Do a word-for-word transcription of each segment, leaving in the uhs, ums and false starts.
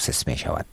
پروسس می شود.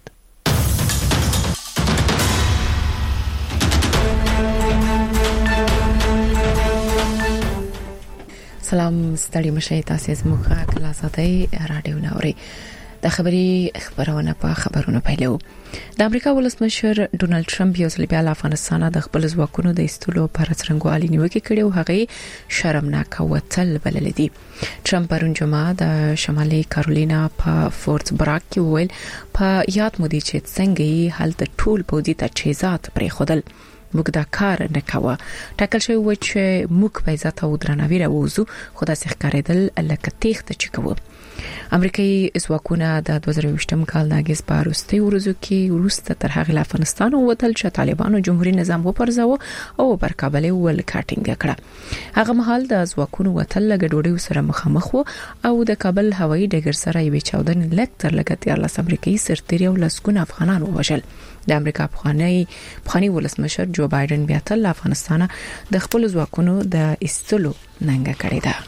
سلام ستړي مشه تاسو زموږه کلاساتي رادیو نوري د خبري خبرونه په خبرونه پیلو. د امریکا ولسمشر ډونالد ټرمپ یو ځل بیا له افغانستان د خپل ځواکونو د ایستلو پر څرنګوالي نیوکه کړې او هغه شرمناک وتل بلل دي. ټرمپ پرون جمعه د شمالي کارولینا په فورت براک کې ویل په یاد مو دي چې څنګه هلته ټول پوځي تجهیزات پرې خودل موږ دا کار نه کاوه. ټاکل شوی و چې موږ په عزت او درناوي راوځو خو دا ښکارېدل لکه تېښته چې کوو. امریکایي ځواکونه د دوه زره ویشتم کال د اگست په وروستي ورځو کې وروسته تر هغه له افغانستان ووتل چې طالبانو جمهوریت نظام وپرځاوه او پر کابل ول کاټینګ کړه. هغه مهال د ځواکونو وتل لګډوډي سره مخامخ وو او د کابل هوایي ډګر سره یو چاودن لکتر لګتیار لاس امریکایي سرتیري او لسګونه افغانان ووژل. د امریکا پخوانی پخوانی ولسمشر جو بایدن بیا تل افغانستان د خپل ځواکونو د ایستلو ننګه کړې ده.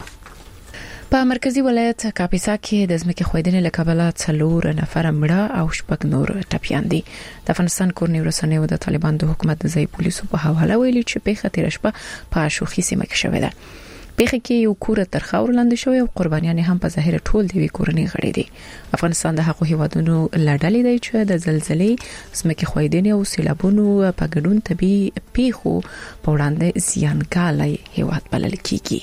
په مرکزی ولایت کاپیسا کې د ځمکې خویدنې له کبله څلور نفر مړه او شپږ نور ټپیان دي. د افغانستان کورنۍ رسنیو د طالبان د حکومت د ځای پولیسو په حواله ویلي چې پیښه تیر شپه په شوخي سیمه کې شوې ده. پیښه کې یو کور تر خاور لاندې شوی او قربانیان هم په ظاهر ټول دی کورنۍ غړي دي. افغانستان د حقوقي هیوادونو لړلې دی چې د زلزلې ځمکې خویدنې او سیلابونو په ګډون طبي پیښو په وړاندې زیانګالي هیواد بلل کیږي.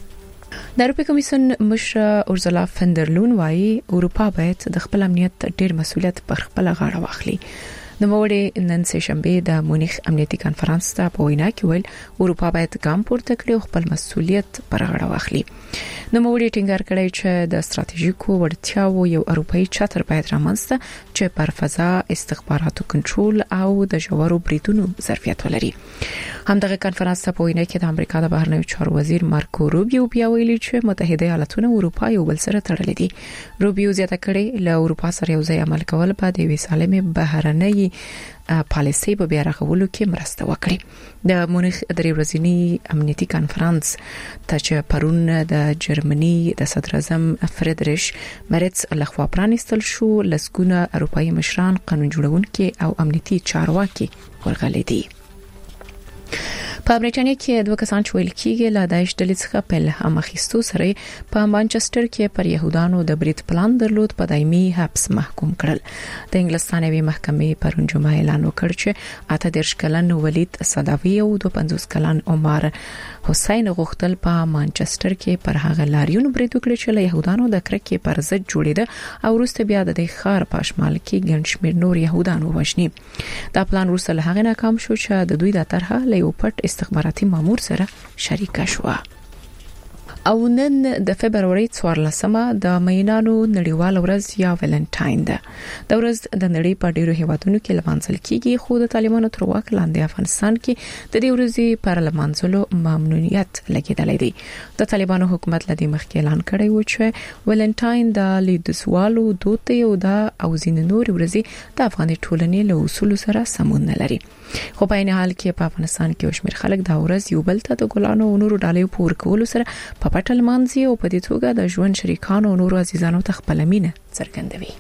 د اروپا کمیسیون مشر اورزلا فندرلون وايي اروپا باید د خپل امنیت ډیر مسؤلیت پر خپل غاړه واخلي. د موړې نن سه شنبه د مونیخ امنیتي کانفرنس ته په وینا کې ویل اروپا باید ګام پورته کړي او خپل مسؤلیت پر غاړه واخلي. د موړې ټینګار کړی چې د ستراتیژیکو وړتیاو یو اروپאי چتر باید رامنځته چې پر فضا استخباراتو کنټرول او د جوړو بریتونو ظرفیت ولري. همدغه کانفرنس ته په وینا کې د امریکا د بهرنیو چارو وزیر مارکو روبیو بیا ویلي چې متحده ایالاتونه اروپا یو بل سره تړلي دي. روبیو زیاته کړي له اروپا سره یو ځای عمل کول په د وی سالمه بهرنۍ پالیسي په بیا رغولو کې مرسته وکړي. د مونیخ درې ورځنی امنیتي کانفرنس ته چې پرون د جرمني د صدر اعظم فریدریش مرتز لخوا پرانیستل شو لسګونه اروپאי مشران قانون جوړونکي او امنیتي چارواکي ورغلي دي. په برېټانیا کې دوه کسان چې ویل کېږي له داعش ډلې څخه په الهام اخیستو سره په مانچستر کې پر يهودانو د بریټ پلان درلود په دایمي حبس محکوم کړل. د انګلستانوي محکمې پرون جمعه اعلان وکړ چې اته دیرش کلن ولید صداوی او دوه پنځوس کلن عمر حسین غختل په مانچستر کې پر هغه لاریون بریټ وکړ چې له يهودانو د کرکې پر ضد جوړیده او وروسته بیا د ښار په شمال کې ګڼ شمېر نور يهودانو وژني. دا پلان وروسته له هغه ناکام شو چې د دوی د طرحه له یو پټ استخباراتي مامور سره شریکه شو. او نن د فبرवरी څوارلسمه د مینانو نړیوال ورځ یا ویلنټاین ده. د ورځ د نړۍ په ډیرو هیوادونو کې لمانځل کیږي خو د طالبانو تر واک لاندې افغانستان کې د دې ورځې پر لمانځلو ممنوعیت لګیدلې دی. د طالبانو حکومت لدی مخکې اعلان کړی و چې ویلنټاین د لیدسوالو دوت یو د او زین نور ورځې د افغاني ټولنې له اصول سره سمون نه لري. خو په عین حال کې په افغانستان کې وشمیر خلک د ورځ یو بل ته د ګلانو او نورو ډالۍ پور کول سره په پټل مانځي او په دې توګه د ژوند شریکانو او نورو عزیزانو ته خپل مینه څرګندوي.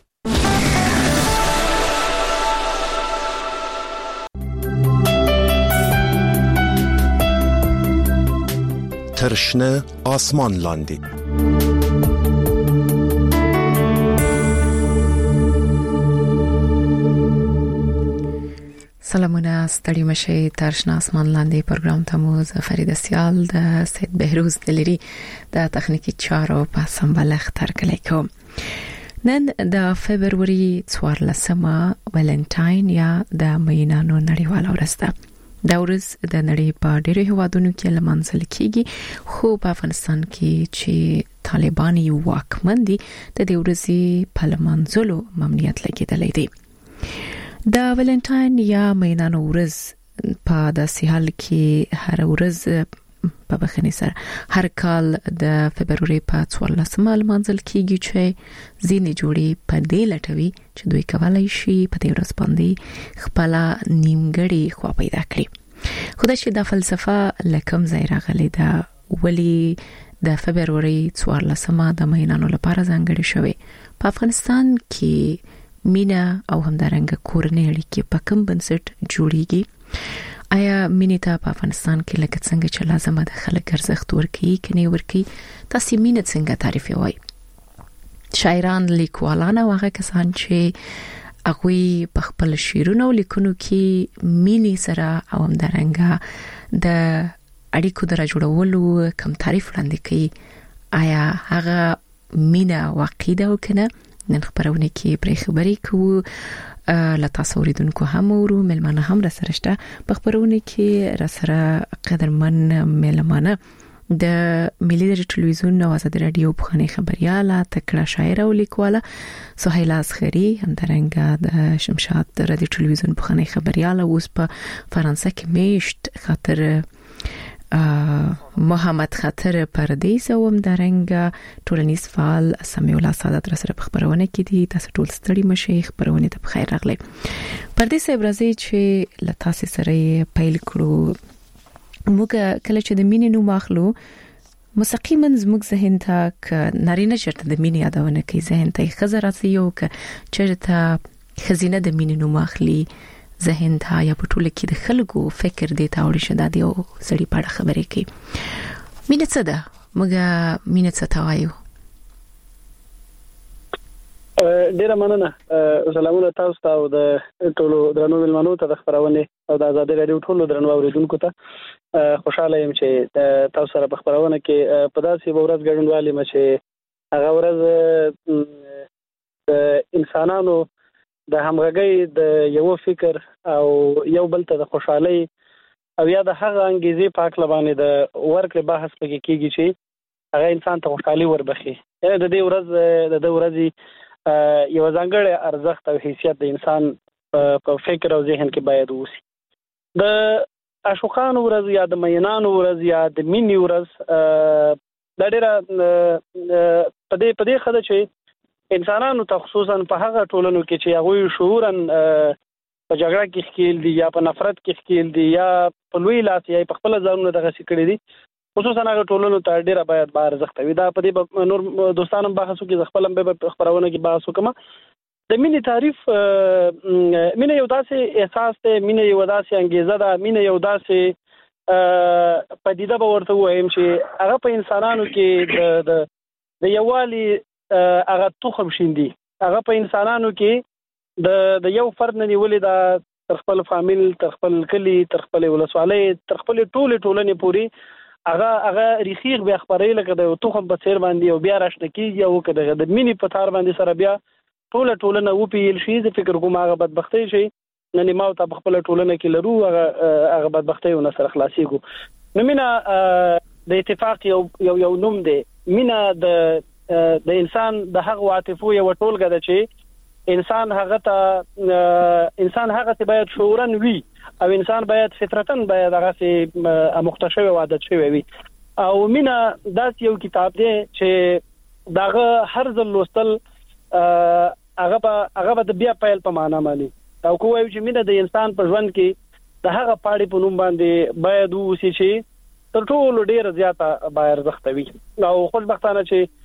ترشنه آسمان لاندې سلامونه ستړي مشه ترشنه آسمان لاندې پروګرام ته مو فرید سیال د سید بهروز دلری د تخنیکی چارو په سمبلخ ترکلی کوم. نن د فبرवरी څوارلسمه ویلنټاین یا د مینانو نړیواله ورځ ده. دا ورځ د نړۍ په ډېرو هیوادونو کې لمانځل کیږي خو په افغانستان کې چې طالبان یو واکمن دي د دې ورځې په لمانځلو ممنوعیت لګیدلی دی. د ویلنټاین یا مینانو ورځ په داسې حال کې هر ورځ په بخنی سره هر کال د فبرवरी په څوارلسمه لمانځل کیږي چې ځینې جوړې په دې لټوي چې دوی کولای شي په دې ورځ باندې خپل نیمګړی خوا پیدا کړي. خدای چې د فلسفه لکم ځای راغلی دا ولی د فبرवरी څوارلسمه د مینانو لپاره ځانګړې شوی. په افغانستان کې مینا او همدارنګه کورنۍ اړیکې په کوم بنسټ جوړیږي؟ آیا مینې ته په افغانستان کې لکه څنګه چې لازمه ده خلک ارزښت ورکړي کني ورکړي، تاسو مینې څنګه تعریفوي؟ شاعران، لیکوالان او هغه کسان چې هغه په خپل شعرونو لیکونو کې مینې سره او همدارنګه د اړیکو در جوړولو کوم تعریف وړاندې کوي، آیا هغه مینا واقعي ده کنه؟ نن خبرونه کې پرې خبرې کوو، لا تاسو اوریدونکو هم ورو ملمانه هم را سره شته. په خبرونه کې را سره قدرمن ملمانه د ملي د ټلویزیون او آزاد رادیو بخانه خبرياله تکړه شاعر او لیکواله سهیلا اصغری، همدارنګه د شمشاد رادیو ټلویزیون بخانه خبرياله اوس په فرانسه کې میشت خاطر محمد خاطر پردیس او همدارنګه ټولنیز فعال سمیع الله سعادت را سره په خبرونه کې دي. تاسو ټول ستړي مشي، خبرونه ته بخیر راغلی. پردیس ابرازي چې لتاسې سره پیل کړو، موږ کله چې د مینې نوم اخلو مستقیما زموږ ذهن ته ک نارینه چرته د مینې یادونه کوي، ذهن ته خزر راځي او ک چرته خزینه د مینې نوم اخلي ذهن ته یا په ټوله کې د خلکو فکر دی ته وړي شدا دی او سړي په اړه خبرې کوي. مینه څه ده؟ موږ مینه څه ته وایو؟ ډیره مننه. سلامونه تاسو ته او د ټولو درنو ملمنو ته د خبرونه او د آزاد رادیو ټولو درنو اوریدونکو ته خوشاله یم چې تاسو سره په خبرونه کې په داسې ورځ ګډونوالي مشه. هغه ورځ د انسانانو د همغږي د یو فکر او یو بل ته د خوشحالي او یا د هغه انګیزې پاک لبانې د ورکړې بحث پکې کیږي چې هغه انسان ته خوشحالي وربخي. یعنی د دې ورځ د ورځې یو ځانګړی ارزښت او حیثیت د انسان په فکر او ذهن کې باید ووسی. د عاشقانو ورځ یا د مینانو ورځ یا د مینې ورځ دا ډېره په دې په دې خده چې انسانانو ته خصوصا په هغه ټولنو کې چې هغه شعورن په جګړه کې ښکیل دي یا په نفرت کې ښکیل دي یا په لوی لاس یا په خپل ځانونه دغه سکړي دي، خصوصا هغه ټولنو ته ډیره باید بار ارزښت وي. دا په دې نور دوستانو بحثو کې خپل به خبرونه کې بحث وکم. د مینې تعریف، مینه یو داسې احساس دی، مینه یو داسې انګیزه ده، مینه یو داسې پدیده به ورته وایم چې هغه په انسانانو کې د د یووالي هغه تخم شیندي. هغه په انسانانو کې د د یو فرد نه نیولې دا تر خپل فامیل، تر خپل کلی، تر خپل ولسوالۍ، تر خپل ټوله ټولنې پوری هغه هغه ریخیغ بیا خبرې لکه د تخم په څیر باندې او بیا راشنه کیږي او کده د مینې په تار باندې سره بیا ټوله ټولنه و پیل شي. د فکر کوم هغه بدبختی شي نن ما ته خپل ټولنه کې لرو هغه هغه بدبختی ونه سره خلاصيږي. نو مینا د اتفاق یو یو یو نوم دی. مینا د د انسان د هغه عاطفو یو ټولګه ده چې انسان هغه ته انسان هغه ته باید شعورن وي او انسان باید فطرتن باید هغه سي مختشوي او عادت شوی وي. او مینا داس یو کتاب دی چې داغه هر ځل لوستل هغه هغه د بیا پیل په معنا مانی او کوی چې مینا د انسان په ژوند کې د هغه پاړې په نوم باندې باید وسی چې تر ټولو ډیر زیاته باید ارزښت وي. او خوشبختانه چې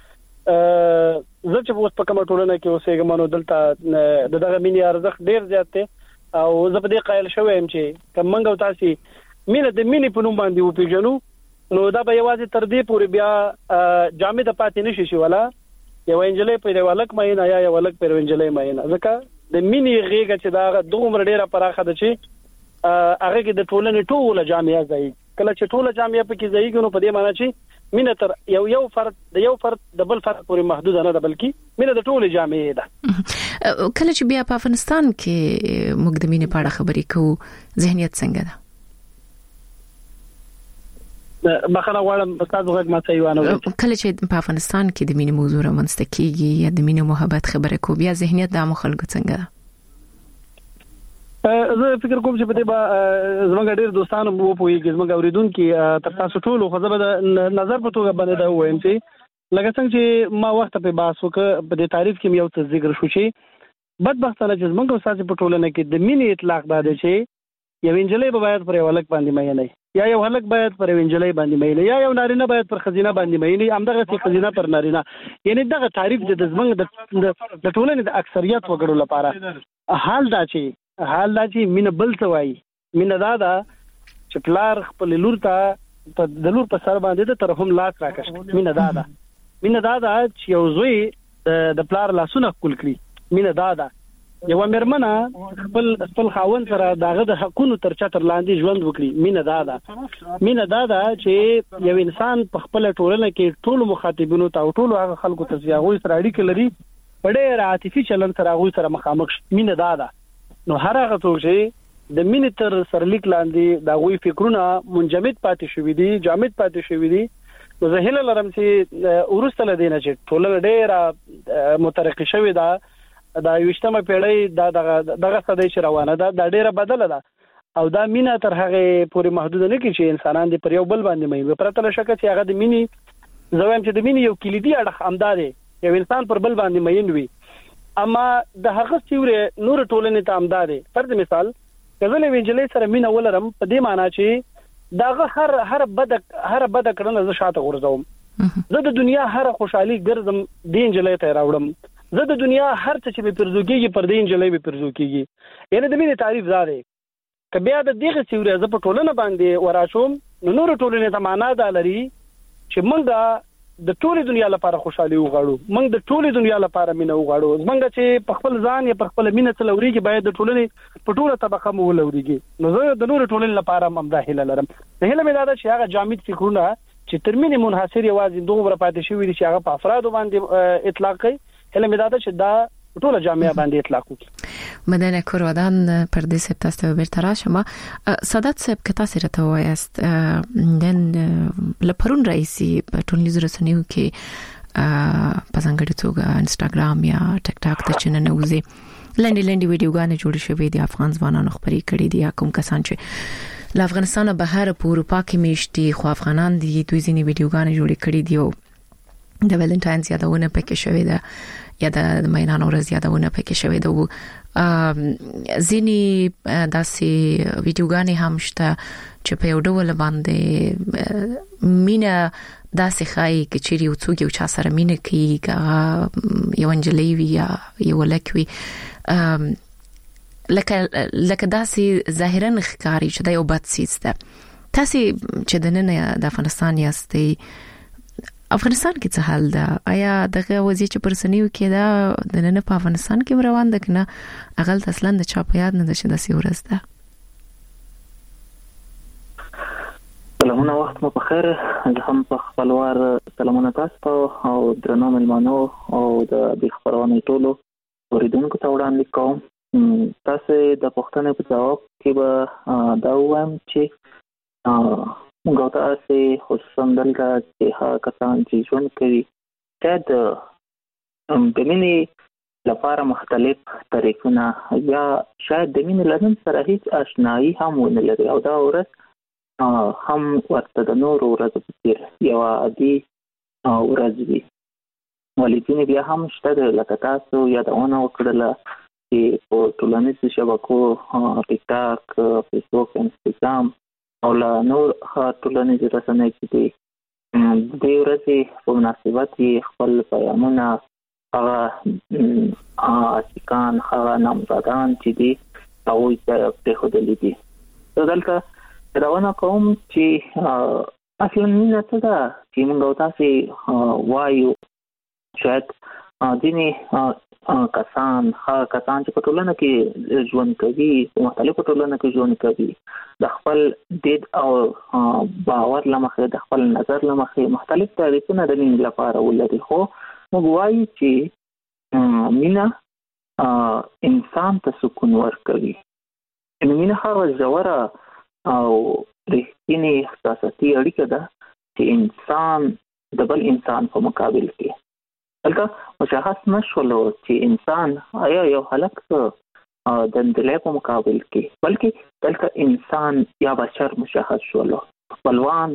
زه چې اوس په کومه ټولنه کې اوسېږم نو دلته دغه مینې ارزښت ډیر زیات دی او زه په دې قایل شوم چې کوم منګو تاسو مینه د مینې په نوم باندې وپیژنو نو دا به یوازې تر دې پورې بیا جامد پاتې نشي شي ولا یو انجلې په یو لک مینه یا یو لک په انجلې مینه. ځکه د مینې غیږه چې دا دومره ډیره پراخه ده چې هغه کې د ټولنې ټوله جامعه ځای کله چې ټوله جامعه پکې ځایږي نو په دې معنی چې مینه تر یو یو فرد د یو فرد د بل فرد پورې محدود نه ده بلکې مینه د ټولې جامعه ده. کله چې بیا په افغانستان کې موږ د مینې په اړه خبرې کوو ذهنیت څنګه ده؟ بخښنه غواړم تاسو غږ ما صحیح وانه. کله چې په افغانستان کې د مینې موضوع رامنځته کیږي یا د مینې محبت خبره کوو بیا ذهنیت د عام خلکو څنګه ده؟ زه فکر کوم چې په دې با زموږ ډېر دوستانو وو پوهیږي زموږ اوریدونکو تر تاسو ټول خو زه به نظر په توګه باندې دا وایم چې لکه څنګه چې ما وخت په باس وکړ په دې تعریف کې یو څه ذکر شو چې بدبختانه چې زموږ استاد په ټولنه کې د مینې اطلاق باندې چې یو انجلې به باید پر یو لک باندې مې نه یا یو هلک باید پر وینجلې باندې مینه یا یو نارینه باید پر خزینه باندې مینه همدغه چې خزینه پر نارینه یعنی دغه تعریف د زمنګ د ټولنې د اکثریت وګړو لپاره حال دا چې حال دا چې مینه بل څه وایي مینه دا ده چې پلار خپل لور ته د لور په سر باندې د ترحم لاس راکښ مینه دا ده مینه دا ده چې یو زوی د پلار لاسونه خپل کړي مینه دا ده یو مرمنه خپل خپل خاون سره داغه د حقونو تر چتر لاندې ژوند وکړي مینه دا ده مینه دا ده چې یو انسان په خپل ټولنه کې ټول مخاطبینو ته ټول هغه خلکو ته ځاغوي سره اړیکه لري په ډېر عاطفي چلن سره هغه سره مخامخ مینه دا ده نو هر هغه څوک چې د مینې تر سرلیک لاندې دا غوي فکرونه منجمد پاتې شوی دي جامد پاتې شوی دي نو زه هله لرم چې ورسته لدینه چې ټولنه ډېر مترقی شوی ده دا یوشتمه پیړۍ دا دغه دغه صدې چې روانه ده دا ډیره بدله ده او دا مینا تر هغه پورې محدود نه کی چې انسانان دې پر یو بل باندې مې پرته له شک چې هغه د مینی زویم چې د مینی یو کلیدي اړه امداده یو انسان پر بل باندې مین وي اما د هغه سیوره نور ټولنې ته امداده فرض مثال کله وینجلې سره مینا ولرم په دې معنی چې داغه هر هر بد هر بد کړنه زه شاته ورځم زه د دنیا هر خوشحالي ګرځم دین جلې ته راوړم زه د دنیا هر څه چې به پرزوکیږي پر دین جلې به پرزوکیږي یعنی د مینې تعریف زده ک بیا د دغه سیوره ز په ټولنه باندې وراشوم نو نور ټولنه ته معنا ده لري چې موږ د ټولې دنیا لپاره خوشحالي وغواړو موږ د ټولې دنیا لپاره مینه وغواړو موږ چې په خپل ځان یا په خپل مینه څلوريږي باید د ټولنې په ټوله طبقه مو ولوريږي نو زه د نور ټولنې لپاره ممداهله لرم د هله مې دا چې هغه جامد فکرونه چې ترمینه منحصر یوازې دوه پاتې شوی دي چې هغه په افراد باندې اطلاق کوي هله مې دا چې دا ټول جامعه باندې اطلاق وکړي مدنه کورودان پر دې سپ تاسو بیرته شما سادات صاحب که تاسو راته وایست دن لپرون رئیسي په ټولنیزو رسنیو کې په ځانګړي توګه انستګرام یا ټیک ټاک ته چې نه وځي لنډي لنډي ویډیوګانې جوړ شوې دي افغان ځوانانو خبري کړې دي کوم کسان چې له افغانستان بهر په اروپا کې میشتي خو افغانان دي دوی ځینې ویډیوګانې جوړ کړې دي د ویلنټاینز یادونه پکې شوې ده یا د مینانو ورځ یادونه پکې شوې ده ځینی داسې ویډیوګانې هم شته چې په یو ډول باندې مینا داسې خای کې چې یو څوک یو چا سره مینا کوي یو انجلۍ وی یا یو لکوي لکه لکه داسې ظاهرا ښکاری چې دا یو بد سیس ده تاسو چې د نن د افغانستان یاستئ افغانستان کې څه حال ده آیا دغه وضعیت چې پرسنیو کې دا د نن په افغانستان کې روان ده کنه اغل اصلا د چا په یاد نه ده چې د سیورز ده سلامونه وخت مو په خیر زه هم په خپلوار سلامونه تاسو ته او درنو ملمنو او د خبرونې ټولو اوریدونکو ته وړاندې کوم تاسو د پوښتنې په جواب کې به دا وایم چې موږ تاسو خصوصا دلته چې هغه کسان چې ژوند کوي شاید د مینې لپاره مختلف طریقونه یا شاید د مینې لرن سره هیڅ آشنایی هم ونه لري او دا ورځ هم ورته د نورو ورځو په څېر یوه عادي ورځ وي ولې ځینې بیا هم شته لکه تاسو یادونه وکړله چې په ټولنیزو شبکو ټیک ټاک فیسبوک انسټاګرام او لا نور ټولنیزو رسنیو کې دي د دې ورځې په مناسبت یې خپل پیغامونه هغه عاشقان هغه نامزادان چې دي هغوی ته پرېښودلي دي زه دلته راونه کوم چې اصلا مینه څه ده چې موږ او تاسې وایو شاید ځینې کسان هغه کسان چې په ټولنه کې ژوند کوي په مختلفو ټولنه کې ژوند کوي د خپل دید او باور له مخې د خپل نظر له مخې مختلف تعریفونه د مینې لپاره ولري خو موږ وایو چې مینه انسان ته سکون ورکوي مینه هغه ژوره او رښتینې احساساتي اړیکه ده چې انسان د بل انسان په مقابل کې دلته مشخص نشولو چې انسان آیا یو هلک د نجلۍ په مقابل کې بلکې دلته انسان یا بشر مشخص شولو خپلوان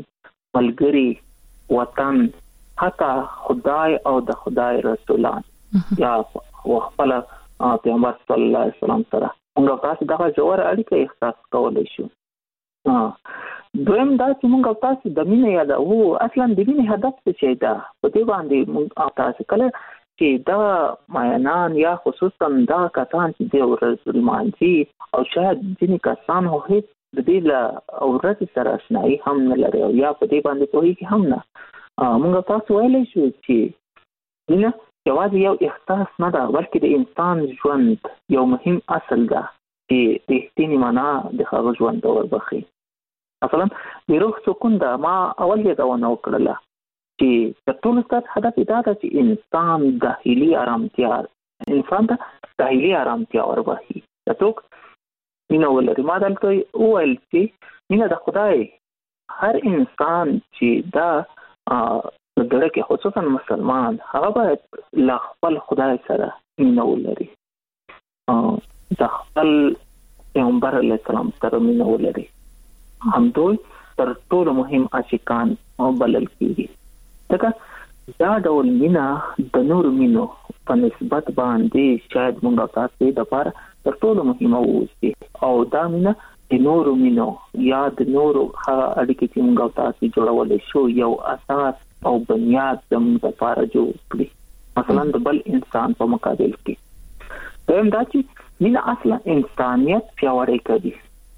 ملګري وطن حتی خدای او د خدای رسولان یا خپل پیغمبر صلی الله علیه وسلم سره موږ تاسو دغه جوړ اړیکه احساس کولای شو دویم دا چې موږ تاسو د مینې یاد او اصلا د مینې هدف څه دی په دې باندې موږ تاسو کله چې دا ماینان یا خصوصا دا کسان چې د ورځ مانځي او شاید ځینې کسان هو هیڅ د دې له ورځ سره آشنایي هم نه لري او یا په دې باندې پوهیږي هم نه. موږ تاسو ویلی شو چې مینه یوازې یو احساس نه ده بلکې د انسان ژوند یو مهم اصل ده چې رښتینې معنا د هغه ژوند ته وربخي. مثلا د روح سکون ده ما اول یادونه وکړله چې تر ټولو ستر هدف دا ده چې انسان داخلي آرامتیا انسان ته داخلي آرامتیا وربخي. د څوک مینه ولري ما دلته وویل چې مینه د خدای هر انسان چې دا دغه کې خصوصا مسلمان هغه باید لا خپل خدای سره مینه ولري د خپل پیغمبر علیه السلام سره مینه ولري. همدوی تر ټولو مهم عاشقان بلل کېږي. ځکه دا ډول مینه د نور مینو په نسبت باندې شاید موږ تاسو د لپاره تر ټولو مهمه ووسي او دا مینه د نورو مینو یا د نورو هغه اړیکې چې موږ تاسو جوړولې شو یو اساس او بنیاد زموږ لپاره جوړ کړي. مثلا د بل انسان په مقابل کې دویم دا چې مینه اصلا انسانیت پیاوړی کوي.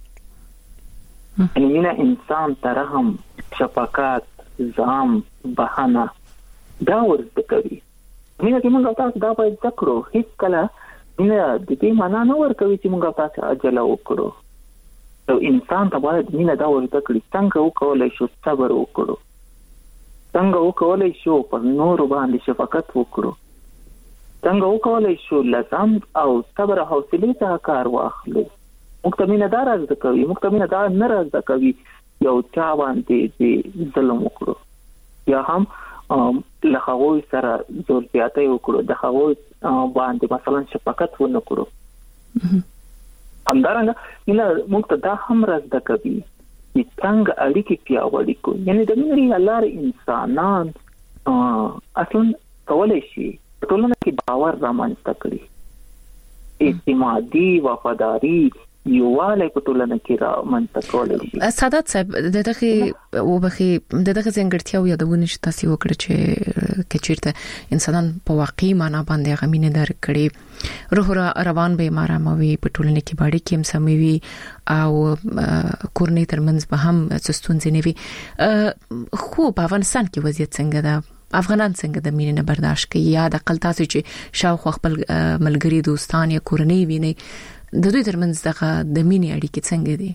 یعنی مینه انسان ته رحم، شفقت، زغم، بښنه دا ورزده کوي. مینه چې موږ تاسو دا باید زده کړو. هیڅ کله مینه د دې معنا نه ورکوي چې موږ تاسو عجله وکړو. یو انسان ته باید مینه دا ورزده کړي څنګه وکولای شو صبر وکړو، څنګه وکولای شو پر نورو باندې شفقت وکړو، څنګه وکولای شو لزم او صبر او حوصله څخه کار واخلو. موږ ته مینه دا راځي کوي موږ ته مینه دا نه راځي کوي یو چا باندې ظلم وکړو یا هم له هغه سره زور زیاتی وکړو، د هغه باندې مثلا شفقت ونه کړو. همدارنګه مینه موږ ته دا هم راځي کوي چې څنګه اړیکې پیاوړې کړو. یعنی د مینې لارې انسانان اصلا کولای شي په ټولنه کې باور رامنځته کړي، اعتمادي، وفاداري، یووالی په ټولنه کې رامنځته کولای شي. سعادت صاحب دغه وبخي دغه ځانګړتیاو یادونه چې تاسو وکړه چې کچیرته انسانان په واقعي معنا باندې غمینه درک کړي، روح روان به ماراموي، په ټولنه کې باندې کې هم سموي او کورنۍ ترمنځ به هم څستونځ نه وي. خو په افغانستان کې وضعیت څنګه ده؟ افغانان څنګه د مینې نه برداشت کوي یا د خپل تاسو چې شاوخوا خپل ملګری دوستان یا کورنۍ ویني د دوی ترمنځ دغه د مینې اړیکې څنګه دي؟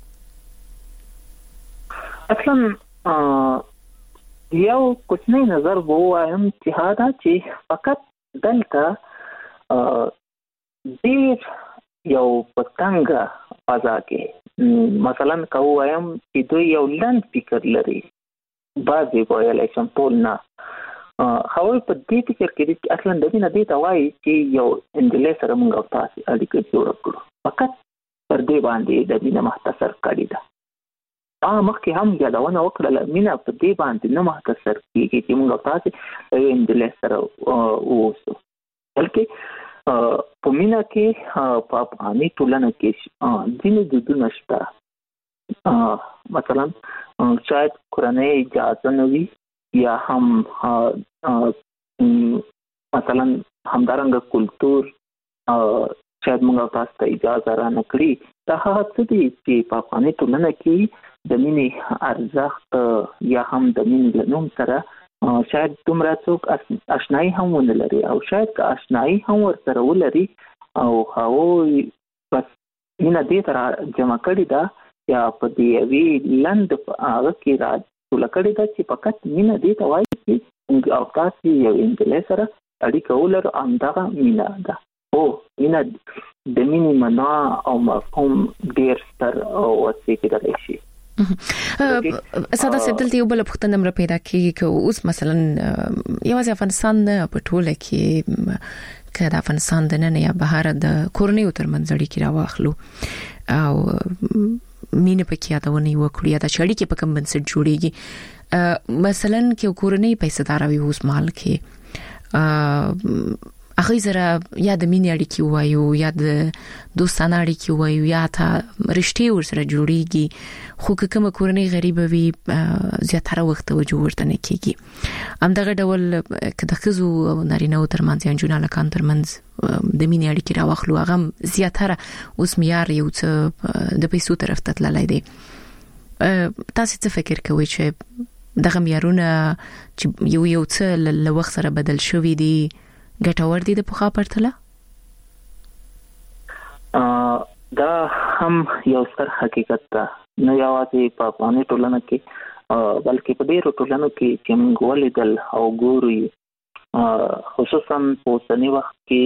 اصلا یو کوچنی نظر ووایم چې دا چې فقط دلته ډیر یو پتنګ فضا کې مثلا کوم چې دوی یو لند فکر لري بعضی وایي چې ټول نه خو په دې فکر کې چې اصلا د دې نه دی ته وایي چې یو انجلې سره موږ تاسو اړیکې جوړ کړو فقط پر دې باندې د دې نه مختصر کړی دا. ا مخکې هم یادونه وکړه مینا په دې باندې نه مختصر کیږي چې موږ تاسو انجلې سره ووسو بلکې په مینا کې په افغاني ټولنه کې ځینې دودونه شته. مثلا شاید کورنۍ اجازه نه وي یا هم مثلا همدارنګه کلتور شاید موږ تاسو ته اجازه را نه کړي. دا هغه څه دي چې په افغاني ټولنه کې د مینې ارزښت یا هم د مینې له نوم سره شاید دومره څوک آشنایي هم ونه لري او شاید که آشنایي هم ورسره ولري او هغوی بس مینه دې ته را جمع کړې ده یا په دې یوې لند هغه کې را ټوله کړې ده چې فقط مینه دې ته وایي چې او تاسو یو انجلۍ سره اړیکه ولرو همدغه مینه ده. او مینه د مینې معنا او مفهوم ډېر ستر وسیع کېدلی شي. ساده سدلته یو بل پختنه مر پیدا کیږي چې اوس مثلا یوازې افغانستان په ټوله کې کله افغانستان د نن یا بهر د کورنیو ترمنځ اړیکې راوخلو او مینه پکې یادونه وکړو یا د شړې کې په کوم بنسټ جوړیږي. مثلا کې کورنۍ پیسې داروي اوس مال کې هغه زره یا د مینې اړیکې وایو یا د دوستانه اړیکې وایو یا ته رښتې ورسره جوړیږي خو کوم کورنۍ غریب وي زیاتره وخت توجه ورته نه کیږي ام دغه ډول کله خزو نارینه او ترمنځ یا جنونه لکان ترمنځ د مینې اړیکې راوخلو هغه زیاتره اوس معیار یو څه د پیسو طرف ته تللی دی تاسو څه فکر کوئ چې دغه معیارونه چې یو یو څه له وخت سره بدل شوی دي ګټور دي د پخوا پرتله دا هم یو ستر حقیقت ده نه یوازې په افغاني ټولنه کې بلکې په ډېرو ټولنو کې چې موږ ولیدل او ګورو خصوصا په اوسني وخت کې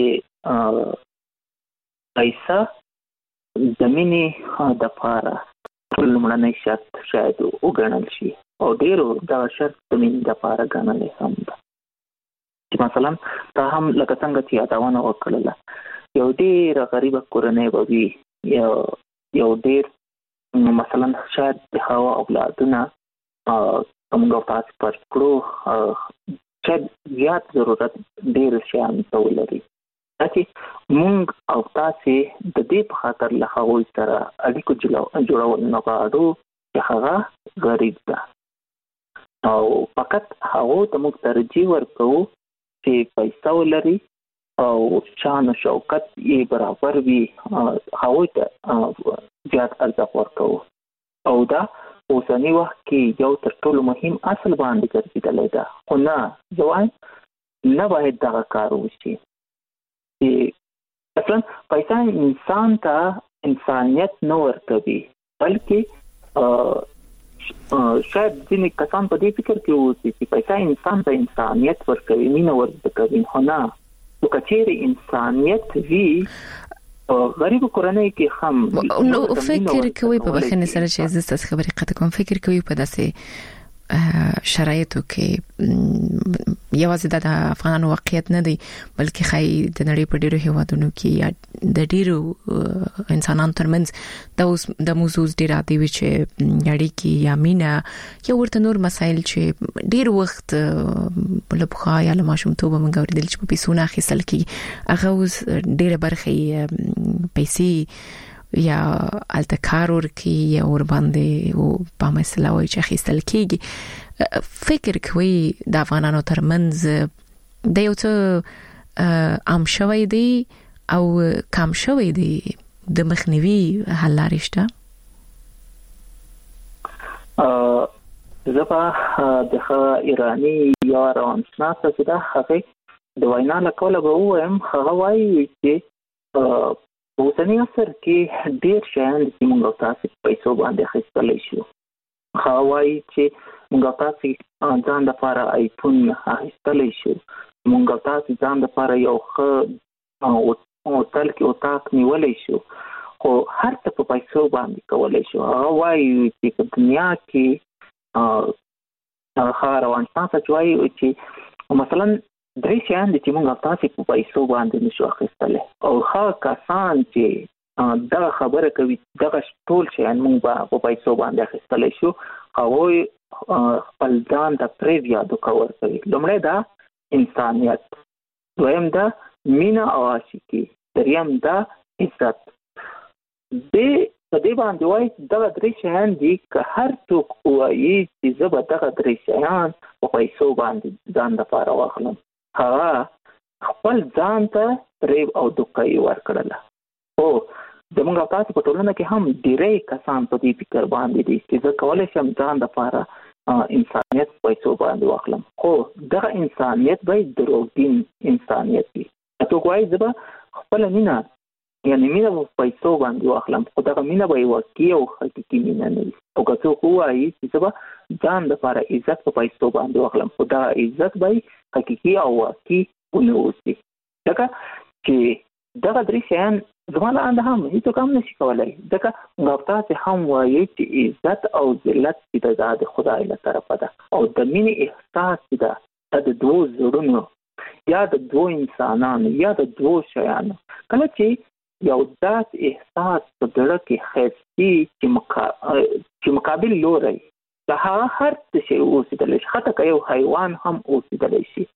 پیسه د مینې دپاره لومړنی شرط شاید وګڼل شي او ډېرو دغه شرط د مینې دپاره ګڼلی هم ده چې مثلا دا هم لکه څنګه چې یادونه وکړله یو ډېره غریبه کورنۍ به وي یو ډېر مثلا شاید د هغه اولادونه موږ تاسو پر کړو چې زیات ضرورت ډېر شیان ته ولري چې موږ او تاسو د دې په خاطر له هغوی سره اړیکو جوړول نه غواړو چې هغه غریب ده او فقط هغه ته موږ ترجیح ورکوو چې پیسې ولري او شان او شوکت یې برابر وي هغه ته زیات ارزښت ورکوو او دا اوسنی وخت کې یو تر ټولو مهم اصل باندې ګرځېدلی ده خو نه زه وایم نه باید دغه کار وشي چې اصلا پیسې انسان ته انسانیت نه ورکوي بلکې شاید ځینې کسان په دې فکر کې اوسي چې پیسې انسان ته انسانیت ورکوي مینه ورزده کوي خو نه خو که چېرې انسانیت وي غریب کورنۍ کې هم نو فکر کوي په بخښنې سره چې زه ستاسو خبرې قطع کوم فکر کوي په داسې شرایطو کې یوازې د افغانانو واقعیت نه دی بلکې خای د نړۍ په ډیرو هیوادونو کې یا د ډیرو انسانانو ترمنځ د اوس د موضوع ډیر عادي وي چې اړیکې یا مینا یا ورته نور مسایل چې ډیر وخت په لبخا یا لماشومتوب موږ اوریدل چې په پیسو نه اخیستل کیږي هغه اوس ډیره برخه پیسې یا التکار ورکی یا ور باندې او په مسله وای چې خېستل کیږي فکر کوي د افغانانو ترمنځ د یو څه عام شوی دی او کم شوی دی د مخنیوي حل لارې شته زه په دغه ایرانی یا روانشناس څخه د هغه د وینا له کوله به وایم هغه وایي چې په اوسني عصر کې ډېر شیان چې موږ تاسو پیسو باندې اخیستلی شو هغه وایي چې موږ تاسو ځان لپاره آیفون اخیستلی شو موږ تاسو ځان لپاره یو ښه هوټل کې اتاق نیولی شو خو هر څه په پیسو باندې کولی شو هغه وایي چې په دنیا کې هغه روانشناس وایي چې مثلا درې شیان دي چې موږ تاسو په پیسو باندې نشو اخیستلی او هغه کسان چې دغه خبره کوي دغه ټول شیان موږ په پیسو باندې اخیستلی شو هغوی خپل ځان ته پرې یادو کول کوي لومړی دا انسانیت دویم دا مینه او عاشقي دریم دا عزت دې په دې باندې وایي دغه درې شیان دي که هر څوک وایي چې زه به دغه درې شیان په پیسو باندې ځان لپاره واخلم هغه خپل ځان ته فریب او دوکه ورکړله او زموږ تاسو په ټولنه کې هم ډېری کسان په دې فکر باندې دي چې زه کولی شم ځان لپاره انسانیت په پیسو باندې واخلم خو دغه انسانیت باید دروغجن انسانیت وي څوک وایي زه به خپله مینه یعنې مینه په پیسو باندې واخلم خو دغه مینه به یې واقعي او حقیقي مینه نه وي او که څوک ووایي چې زه به ځان لپاره عزت په پیسو باندې واخلم خو دغه عزت به حقیقي او واقعي ونه اوسي ځکه چې دغه درې شیان زما له انده هم هېڅوک هم نشي کولی ځکه موږ تاسې هم وایي چې عزت او ذلت چې ده دا د خدای له طرفه ده او د مینې احساس چې ده دا د دوو زړونو یا د دوو انسانانو یا د دوو شیانو کله چې یو داس احساس په زړه کې حسي چې مقا... چې مقابل لوری د هغه هر څه شی اوسېدلی شي حتی که یو حیوان هم اوسېدلی شي چې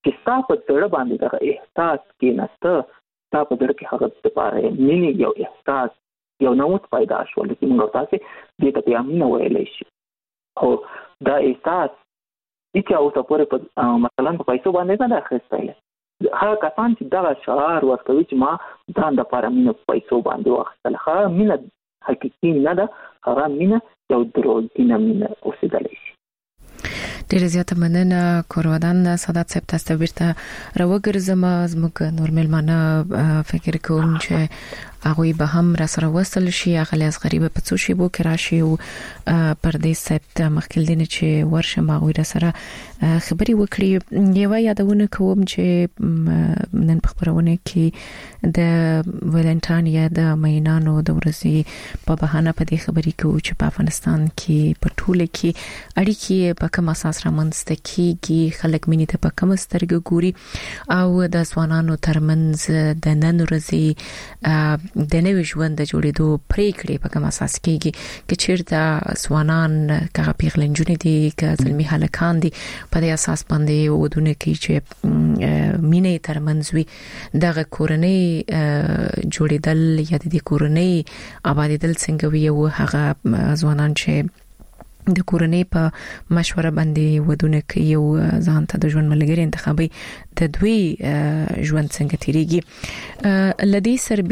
چې ستا په زړه باندې دغه احساس کېناسته، ستا په زړه کې هغه دپاره مینې یو احساس یو نوښت پیدا شو چې موږ تاسې دې ته بیا مینه ویلی شي. خو دا احساس هېچا اوسه پورې په مثلا په پیسو باندې نه ده اخیستی. هغه کسان چې دغه شعار ورکوي چې ما ځان دپاره مینه په پیسو باندې واخیستله، هغه مینه حقیقي نه ده، هغه مینه یو دروغجنه مینه اوسېدلی شي. ډیره زیاته مننه کورودان سعادت صاحب، تاسو بیرته راوګرځم. زموږ نور مېلمانه فکر کوم چې هغه به هم را سره وصل شي. اغلی از غریبه په څو شی بو کې راشي او پردیس صاحب ته مخکې دینه چې ورشم هغه را سره خبري وکړي. یو یادونه کوم چې نن په خبرونه کې د ولنټاین یا د مینانو د ورځې په بهانه په دې خبري کوي چې په افغانستان کې په ټوله کې اړیکې په کوم اساس رامنځته کیږي، خلک مینې ته په کوم سترګه ګوري او د ځوانانو ترمنځ د نن ورځې د نوي ژوند د جوړېدو پریکړې په کوم اساس کېږي. که چیرته ځوانان که پیغلنجونې دي که زلمي هلکان دي په دې اساس باندې ودونه کوي چې مینې ترمنځ وي، دغه کورنۍ جوړېدل یا د کورنۍ آبادېدل څنګه وي او هغه ځوانان چې د کورنۍ په مشوره باندې ودونه کوي او ځان ته د ژوند ملګری انتخابي، د دوی ژوند څنګه تیریږي. لدی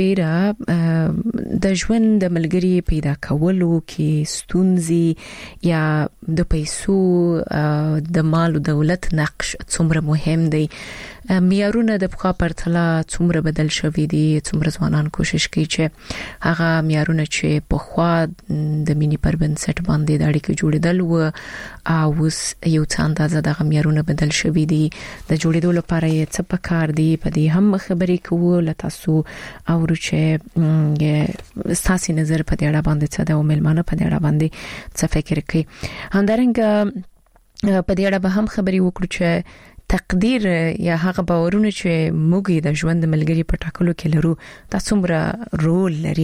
سربېره د ژوند د ملګری پیدا کولو کې ستونزې یا د پیسو د مال او دولت نقش څومره مهم دی؟ معیارونه د پخوا پرتله څومره بدل شوي دي؟ څومره ځوانان کوشش کوي چې هغه معیارونه چې پخوا د مینې پر بنسټ باندې د اړیکو جوړېدل و او اوس یو څه اندازه دغه معیارونه بدل شوي دي، د جوړېدو لپاره یې څه پکار دي؟ په دې هم خبرې کوو له تاسو اورو چې ستاسو نظر په دې اړه باندې څه ده او مېلمانه په دې اړه باندې څه فکر کوي. همدارنګه په دې اړه به هم خبرې وکړو چې تقدیر یا هغه باورونه چې موږ د ژوند ملګری په ټاکلو کې لرو دا څومره رول لري.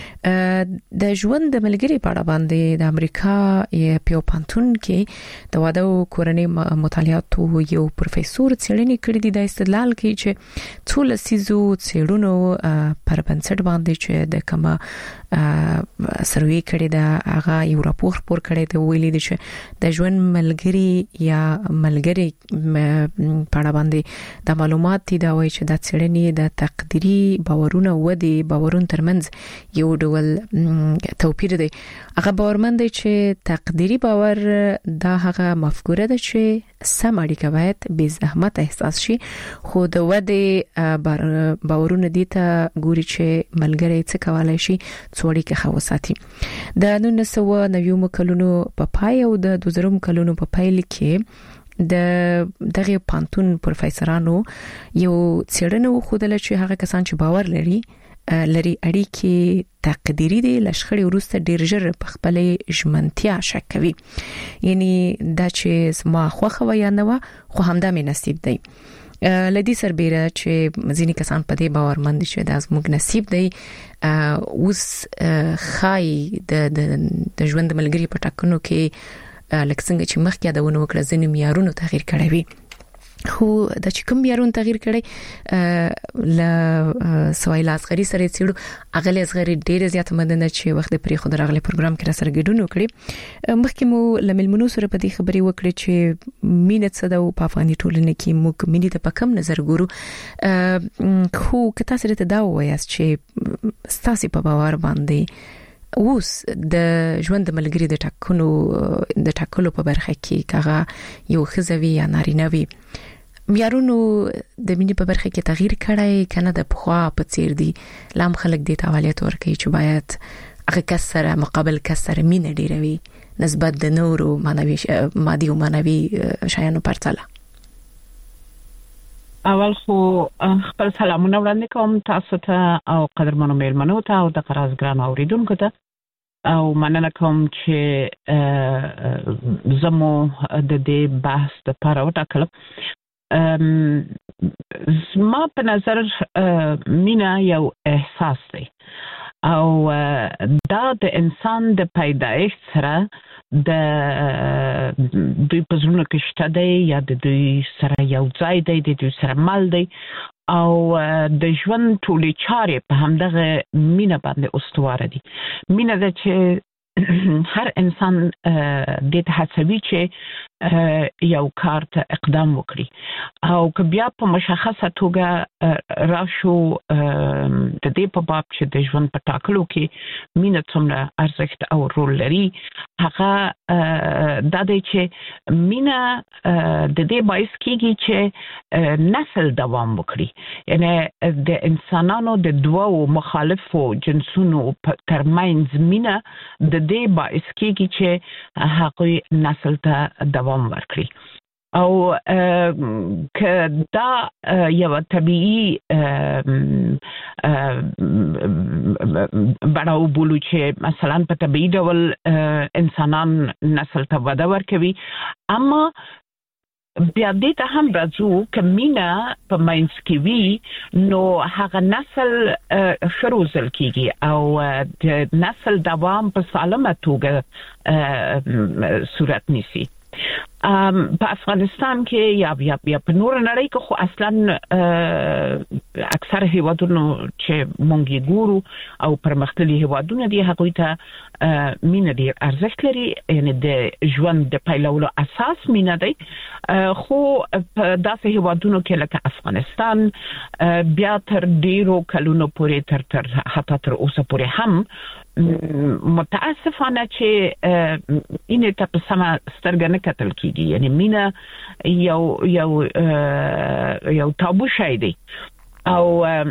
د ژوند ملګری په اړه باندې د امریکا په پانتون کې د واده او کورنۍ مطالعاتو یو پروفیسور څېړنې کړې دي. د استدلال کوي چې څو لسیزو څېړنو پر بنسټ باندې چې د کومه سروې کړې ده هغه یو راپور خپور کړی دی، ویلي دي چې د ژوند ملګری یا ملګری په اړه باندې د معلومات دي دا وایي چې د څېړنې د تقديري باورونو ودی باورون ترمنځ یو ډول توپیر دی. هغه باورمند دی چې تقديري باور دا هغه مفکوره ده چې سم اړیکه باید بې زحمت احساس شي، خو د ودی باورونه دي ته ګوري چې ملګری څه کولای شي څو اړیکه ښه وساتي. د نولس سوه نوي کلونو په پای او د دوه زره کلونو په پیل کې د دغه پانتون پروفیسورانو یو څېړنه وښودله چې هغه کسان چې باور لري لري اړیکې تقديري دي لشخړې وروسته ډیر ژر په خپل ژمنتیا شک کوي. یعنی دا چې ما خوخه و یا نه و خو همدا مې نصیب دی. لدی سربېره چې ځینې کسان په دې باورمند دي چې دا زموږ نصیب دی. اوس خای د د ژوند ملګری په ټاکنو کې لکه څنګه چې مخکې یادونه وکړه ځینې معیارونو تغییر کړی وي، خو د چې کوم معیارونه تغییر کړي ل سوایل اصغری سره چیرو اغلی اصغری ډېر زیات مدنه چې وخت پرې خو درغلی پروګرام کې را سره ګډون وکړي. مخکې مو لملمنو سره په دې خبرې وکړي چې مینه څه ده او په افغاني ټولنه کې موږ مینې ته په کم نظر ګورو، خو که تاسو ته دا وایاست چې ستاسو په باور باندې اوس د ژوند ملګری د ټاکنو د ټاکلو په برخه کې کاغه یو خزوی یا نارینوي معیارونو د مینې په برخه کې تغییر کړی کنه د پخوا په څیر دي؟ لام خلک دې تولیت ورکوي چې باید هغه کسره مقابل کسره مینه ډیروي نسبت د نورو معنوي مادي او معنوي شیانو پرتله. اول خو خپل سلامونه وړاندې کوم تاسو ته او قدرمنو مېلمنو ته او د قراز ګران اوریدونکو ته، او مننه کوم چې زمو د دې بحث لپاره وټاکلم. زما په نظر مینا یو احساس دی او دا د انسان د پیدایښت سره د دوی په زړونو کې شته دی یا د دوی سره یو ځای دی د دوی سره مل دی او د ژوند ټولې چارې په همدغه مینه باندې استواره دي. مینه ده چې هر انسان د ته هڅوي چې یو کار ته اقدام وکړي او که بیا په مشخصه توګه راشو د دې په باب چې د ژوند په ټاکلو کې مینه څومره ارزښت او رول لري هغه دا دی چې مینه د دې باعث کېږي چې نسل دوام وکړي. یعنی د انسانانو د دوو مخالفو جنسونو ترمنځ مینه د دې باعث کېږي چې هغوی نسل ته دوام ورکړي او که دا یو طبیعي بڑاو بولو چې مثلا په طبیعي ډول انسانان نسل ته وده ورکوي، اما بیا دې ته هم راځو که مینه په منځ کې وي نو هغه نسل ښه روزل کېږي او د نسل دوام په سالمه توګه صورت نیسي. په افغانستان کې یا بیا بیا په نور نړۍ کې خو اصلا اکثر هیوادونو چې مونږ یې ګورو او پرمختللي هیوادونه دي هغوی ته مینه ډېر ارزښت لري، یعنی د ژوند د پیلولو اساس مینه دی. خو په داسې هیوادونو کې لکه افغانستان بیا تر ډیرو کلونو پورې تر تر حتی تر اوسه پورې هم متاسفانه چې اینه ته په سمه سترګه نه کتل کېږي. یعنی مینه یو یو یو تابو شی دی او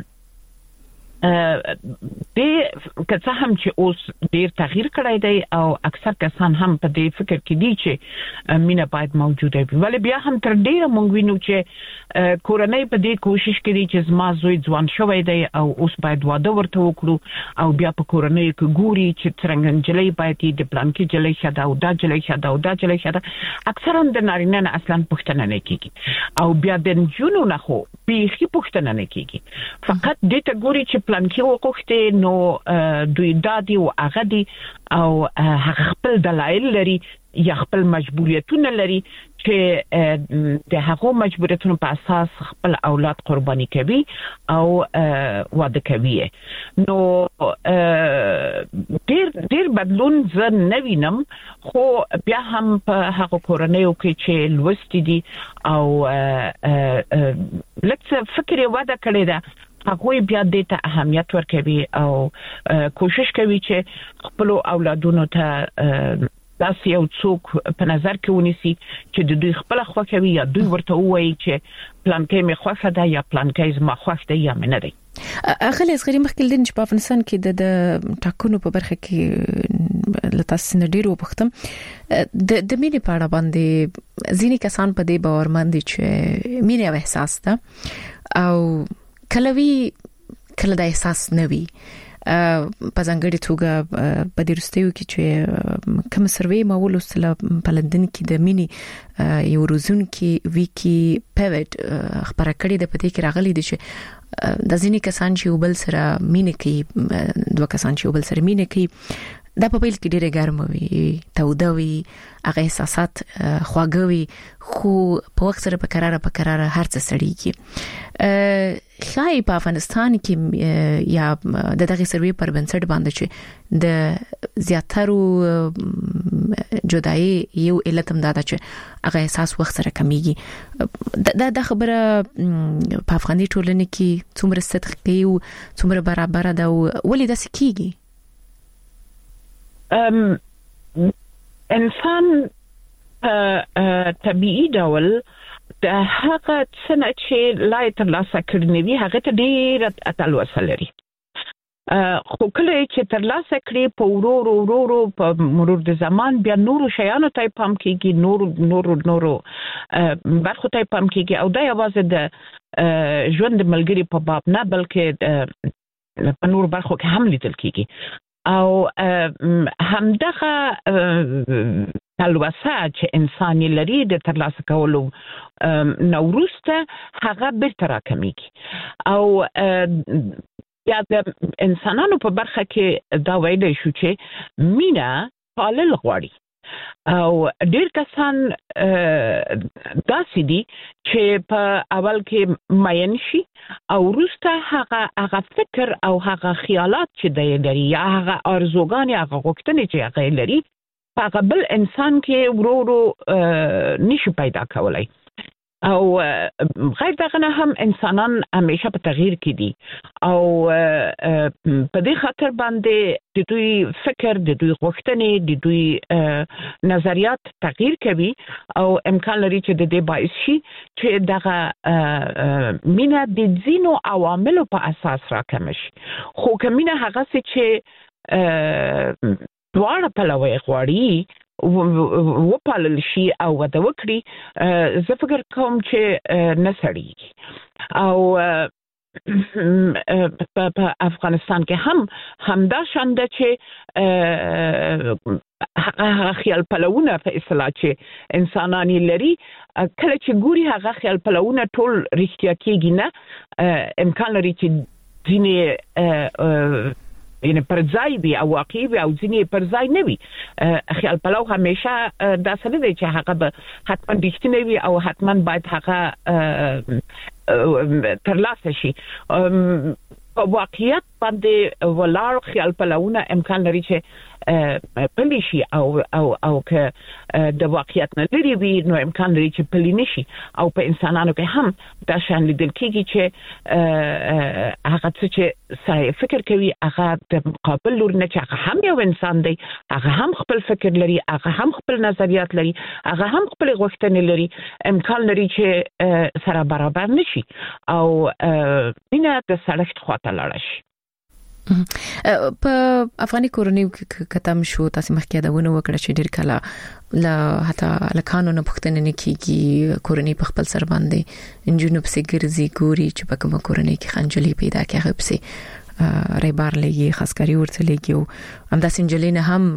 د که څه هم چې اوس ډیر تغییر کړی دی او اکثر کسان هم په دې فکر کې دي چې مینه باید موجوده وي، ولی بیا هم تر ډیره مونږ وینو چې کورنۍ په دې کوشش کوي چې زما زوی ځوان شوی دی او اوس باید واده ورته وکړو او بیا په کورنۍ کې ګوري چې څرنګه نجلۍ باید د پلانکي نجلۍ ښه ده او دا نجلۍ ښه ده او دا نجلۍ ښه ده. اکثرا د نارینه نه اصلا پوښتنه نه کېږي او بیا د نجونو نه خو بیخي پوښتنه نه کېږي، فقط دې ته ګوري چې پلانکي وغوښتې نو دوی دادي او هغه دي او هغه خپل دلایل لري یا خپل مجبوریتونه لري چې د هغو مجبوریتونو په اساس خپل اولاد قرباني کوي او واده کوي. نو ډیر ډیر بدلون زه نه وینم، خو بیا هم په هغو کورنیو کې چې لوستي دي او لکه فکر یې وده کړې ده هغوی بیا دې ته اهمیت ورکوي او کوشش کوي چې خپل اولادونو ته داسې یو څوک په نظر کې ونیسي چې د دوی خپل خوښه وي یا دوی ورته ووایي چې پلانکی مې خوښه ده یا پلانکی زما خوښ دی یا مې نه دی. اغلی اصغري مخکې لدین چې په افغانستان کې د ټاکنو په برخه کې لته سن ډیرو وختم د د مینې په اړه باندې ځینې کسان په دې باورمن دي چې مینه یو احساس ده او کلوي کله د احساس نه وي. په ځانګړي توګه په دې رستیو کې چې کوم سروي ماول وسله په لندن کې د مینی یو روزون کې ویکی پیوټ خبره کړې ده، په دې کې راغلي دي چې د ځینې کسان چې وبل سره مینه کوي، دوه کسان چې وبل سره مینه کوي دا په پیل کې ډېره ګرمه وي، توده وي، هغه احساسات خواږه وي، خو په وخت سره په قراره په قراره هر څه سړیږي. خای په افغانستان کې یا د دغه سروي پر بنسټ باندې چې د زیاترو جدایي یو علت هم دا ده چې هغه احساس وخت سره کمیږي. دا د خبره په افغاني ټولنه کې څومره صدق کوي او څومره برابر ده او ولې دا سکیږي؟ ام انسان طبيعي ډول د هغه څه چې لای تر لاسه کړنی وي هغه ته ډیر اتلوسه لري، خو کله چې تر لاسه کړی په ورو ورو ورو په مرور د زمان بیا نورو شیانو ته پام کیږي، نورو نورو نورو برخو ته پام کیږي او دا یوازې د ژوند ملګری په باب نه بلکې په نور برخو کې هم لیدل کیږي او همدغه تلوسه چې انسان لري د ترلاسه کولو نوروسته هغه بیرته راکمیږي او یا د انسانانو په برخه کې دا ویل شو چې مینا پالل غواړي او ډیر کسان داسې دي چې په اول کې ماین شي او وروسته هغه هغه فکر او هغه خیالات چې دی لري یا هغه ارزوګان یا هغه غوښتنې چې هغه لري هغه بل انسان کې ورو ورو نشي پیدا کولای. او غیر دغه نه هم انسانان همیشه په تغییر کې دي او په دې خاطر باندې د دوی فکر د دوی غوښتنې د دوی نظریات تغییر کوي او امکان لري چې د دې باعث شي چې دغه مینه د ځینو عواملو په اساس راکمه شي. خو که مینه هغه څه چې دواړه پلوي غواړي وپالل شي او وده وکړي زه فکر کوم چې نه سړیږي. او په افغانستان کې هم همدا شانده چې هغه خیال پلوونه په اصطلاح چې انسانان لري کله چې ګوري هغه خیال پلوونه ټول رښتیا کېږي نه امکان لري چې ځینې یعنی پر ځای وي او واقعي وي او ځینې پر ځای نه وي. خیال پلو همیشه داسې نه دی چې هغه به حتما رښتینی وي او حتما باید هغه ترلاسه شي. په واقعیت باندې ولاړ خیال پلوونه امکان لري چې پلی شي او او او که د واقعیت نه لري وي نو امکان لري چې پلی نشي. او په انسانانو کې هم دا شان لیدل کېږي چې هغه څه چې سړی فکر کوي هغه د مقابل لور نه چې هغه هم یو انسان دی هغه هم خپل فکر لري هغه هم خپل نظریات لري هغه هم خپل غوښتنې لري امکان لري چې سره برابر نشي او مینه د سړښت خواته لاړ شي. په افغاني کورنۍ کې کتم شو تاسو مخکې دا ونه وکړه چې ډیر کله لا حتی لکانو نه پښتنه نه کیږي کورنۍ په خپل سر باندې انجونو په سګرزي ګوري چې په کومه کورنۍ کې خنجلي پیدا کیږي په ریبار لګي خاصکاری ورته لګي او همدا سنجلینه هم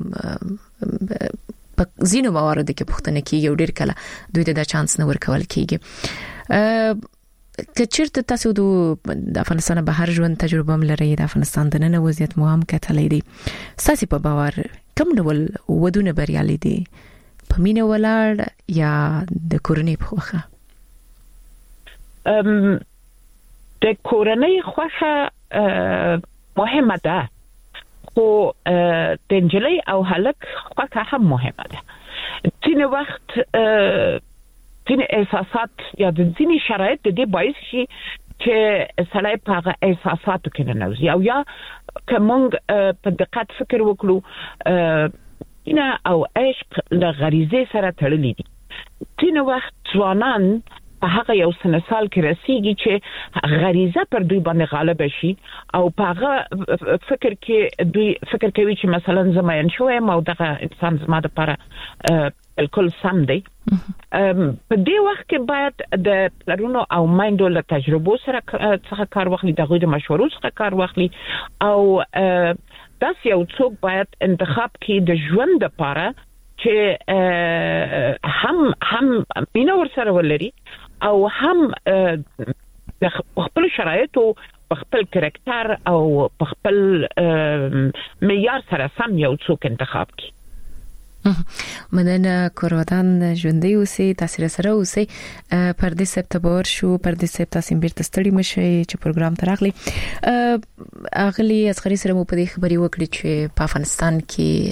په زینو موارد کې پښتنه کیږي ډیر کله دوی ته دا چانس نه ورکول کیږي. که چیرته تاسو د افغانستان بهر ژوند تجربه ملرئ د افغانستان د نن وضعیت مو هم کتلې دي ساسي په باور کوم ډول ودونه بریالي دي په مینه ولاړ یا د کورنۍ په خوخه؟ ام د کورنۍ خوخه مهمه ده خو د انجلۍ او هلک خوخه هم مهمه ده. ځینې وخت ځینې احساسات یا د ځینې شرایط د دې باعث شي چې سړی په هغه احساساتو کې ننوځي او یا که موږ په دقت فکر وکړو مینه او عشق له غریزې سره تړلي دي. ځینې وخت ځوانان په هغه یو سن سال کې رسیږي چې غریزه پر دوی باندې غالب شي او په هغه فکر کې دوی فکر کوي چې مثلا زماین شوم او دغه انسان زما لپاره بالکل سم دی. په دې وخت کې باید د پلرونو او مایندو له تجربو سره څخه کار واخلي د غوډه مشورو څخه کار واخلي او داس یو څوک باید انتخاب کړي د ژوند لپاره چې هم هم مینه ورسره ولري او هم د خپل شرایطو په خپل کریکټر او په خپل معیار سره سم یو څوک انتخاب کړي. مننه کورودان ژوندۍ اوسئ تاسو سره اوسئ. پردې سپتمبر شو پردې سپتمبر تاسو بیرته ستړي مشئ چې پروګرام تراغلی اغلی اصغری سره مو په دې خبري وکړي چې په افغانستان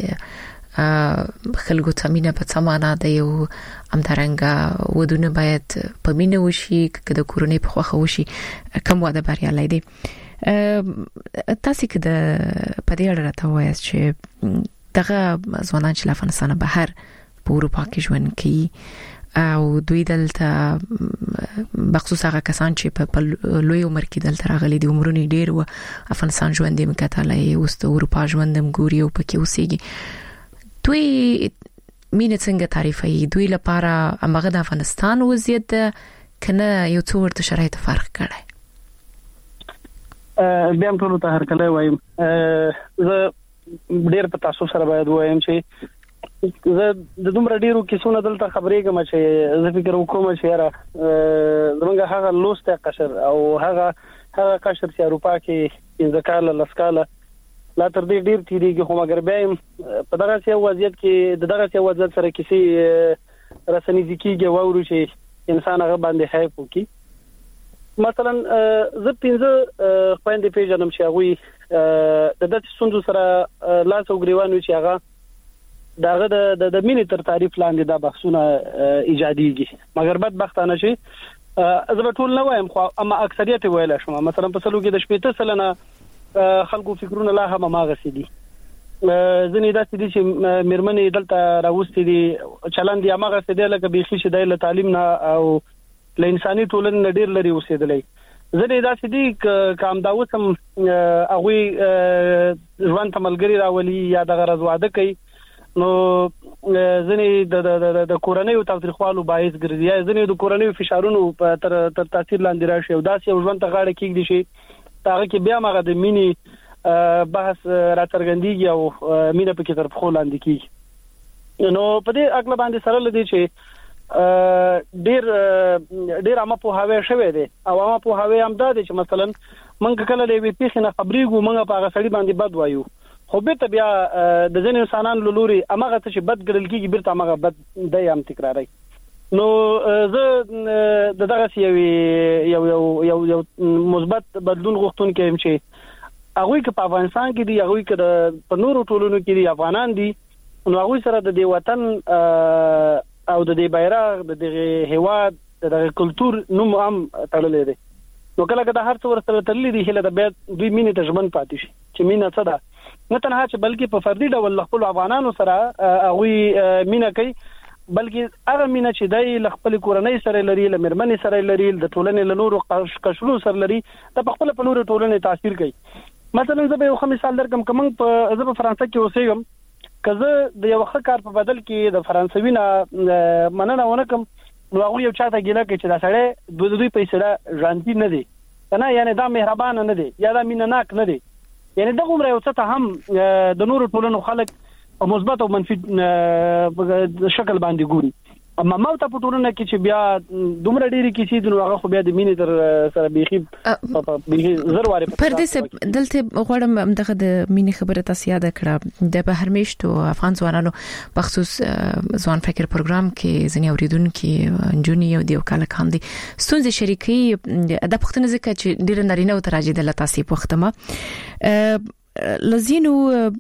کې خلکو تامینه په سمانه دی او همدارنګه ودونه باید په مینه وشي که د کورنۍ په خوخه وشي کوم واده بریالي دی. تاسو کې د پدې اړه راته وایي چې دغه ځوانان چې افغانستان بهر په اروپا کې ژوند کوي او دوی دلته بخصوص هغه کسان چې په لوی عمر کې دلته راغلي دي عمرونه ډیر و افغانستان ژوند یې مکتلای اوس د اروپا ژوندم ګوري او پکې اوسېږي دوی مینه څنګه تعریفوي دوی لپاره هغه د افغانستان وضعیت کنه یو څو ورته شرایط فرق کړي؟ بیا هم ټول ته هر کله وایم زه ډیر په تاسو سره باید وایم چې زه د دومره ډیرو کیسونو دلته خبرې کوم چې زه فکر وکوم چې را زمونږ هغه لوسته قشر او هغه هغه قشر چې اروپا کې ځکاله لسکاله لا تر دې ډیر تیریږي خو مګر بیا په دغه سي وضعیت کې د دغه سي وضعیت سره کیسې رسنیز کیږي وورو چې انسان هغه باندې حیف وکي. مثلا زه پنځه خويندې پیژنم چې هغه د دې څنډو سره لاس او ګریوانو چې هغه داغه د د مینې تر تعریف لاندې دا بحثونه ایجاديږي مګر بدبختانه شي زه به ټول نه وایم خو اما اکثریت ویل شم. مثلا په سلو کې د شپږ سلنه خلکو فکرونه لا هم ماغسي دي ځنې داسې دي چې مرمنې دلته راوستي دي چلند یې ماغسي دی لکه بيخي شي د تعلیم نه او له انساني ټولنې ډیر لري اوسېدلې ځنې داسې دي کام دا وسم هغه ژوند تملګری راولي یا د غرض واده کوي نو ځنې د د کورنۍ او تاریخوالو باعث ګرځي ځنې د کورنۍ فشارونو تر تر تاثیر لاندې راشي او داسې یو ژوند ته غاړه کېږي شي هغه کې بیا مغه د مینې بحث راڅرګندېږي او مینه پکې تر خپل لاندې کېږي. نو په دې اګل باندې سره لدی چې ډیر ډیر امه په هاوی شوه دي او امه په هاوی هم دا دي چې مثلا منګ کله د وی پی خنه خبرېګو منګ په هغه سړي باندې بد وایو خو به بیا د ځینې انسانانو لوري امغه ته چې بد ګرل کیږي بیرته امغه بد دی هم تکراري. نو زه د دغه یو یو یو یو مثبت بدلون غوښتون کې چې هغه کې په افغانستان کې دی هغه کې د په نورو ټولونو کې دی افغانان دي نو هغه سره د دې وطن او د دې بیرغ د دې هواد د دې کلچر نوم هم تړلې دي. نو کله کله هر څور سره تړلې دي هله د بیا دوی مینه ته ژوند پاتې شي چې مینه څه ده نه تنها چې بلکې په فردي ډول خپل افغانانو سره هغه مینه کوي بلکې هغه مینه چې د خپل کورنۍ سره لري ل مرمنې سره لري د ټولنې له نورو قشرو سره لري د خپل په نورو ټولنې تاثیر کوي. مثلا زه به یو مثال درکم کوم په زه په فرانسې کې اوسېږم کزه د یو ښه کار په بدل کې د فرانسوي نه مننه ونه کوم نو هغه یو چاته ګیله کوي چې دا سړی دوی دوی پیسې را ژوندۍ نه دي کنه یعنی دا مهربان نه دي یا دا مینناک نه دي یعنی دغه عمر یو څه هم د نورو ټولنو خلک او مثبت او منفي شکل باندې ګوري اما ما ته په ټولنه کې چې بیا دومره ډېری کې چې دغه خو بیا د مینې تر سره بيخي بيخي زرواري پر دې دلته غواړم دغه د مینې خبره تاسو یاد کړه د بهر میشتو افغان ځوانانو بخصوص ځوان فکر پروګرام کې ځنی اوریدونکو جونی او دیو کال کاندي ستونزې شریکي د پښتنه ځکه چې ډیر نارینه او تراجیده ل تاسو پښتمه لزینو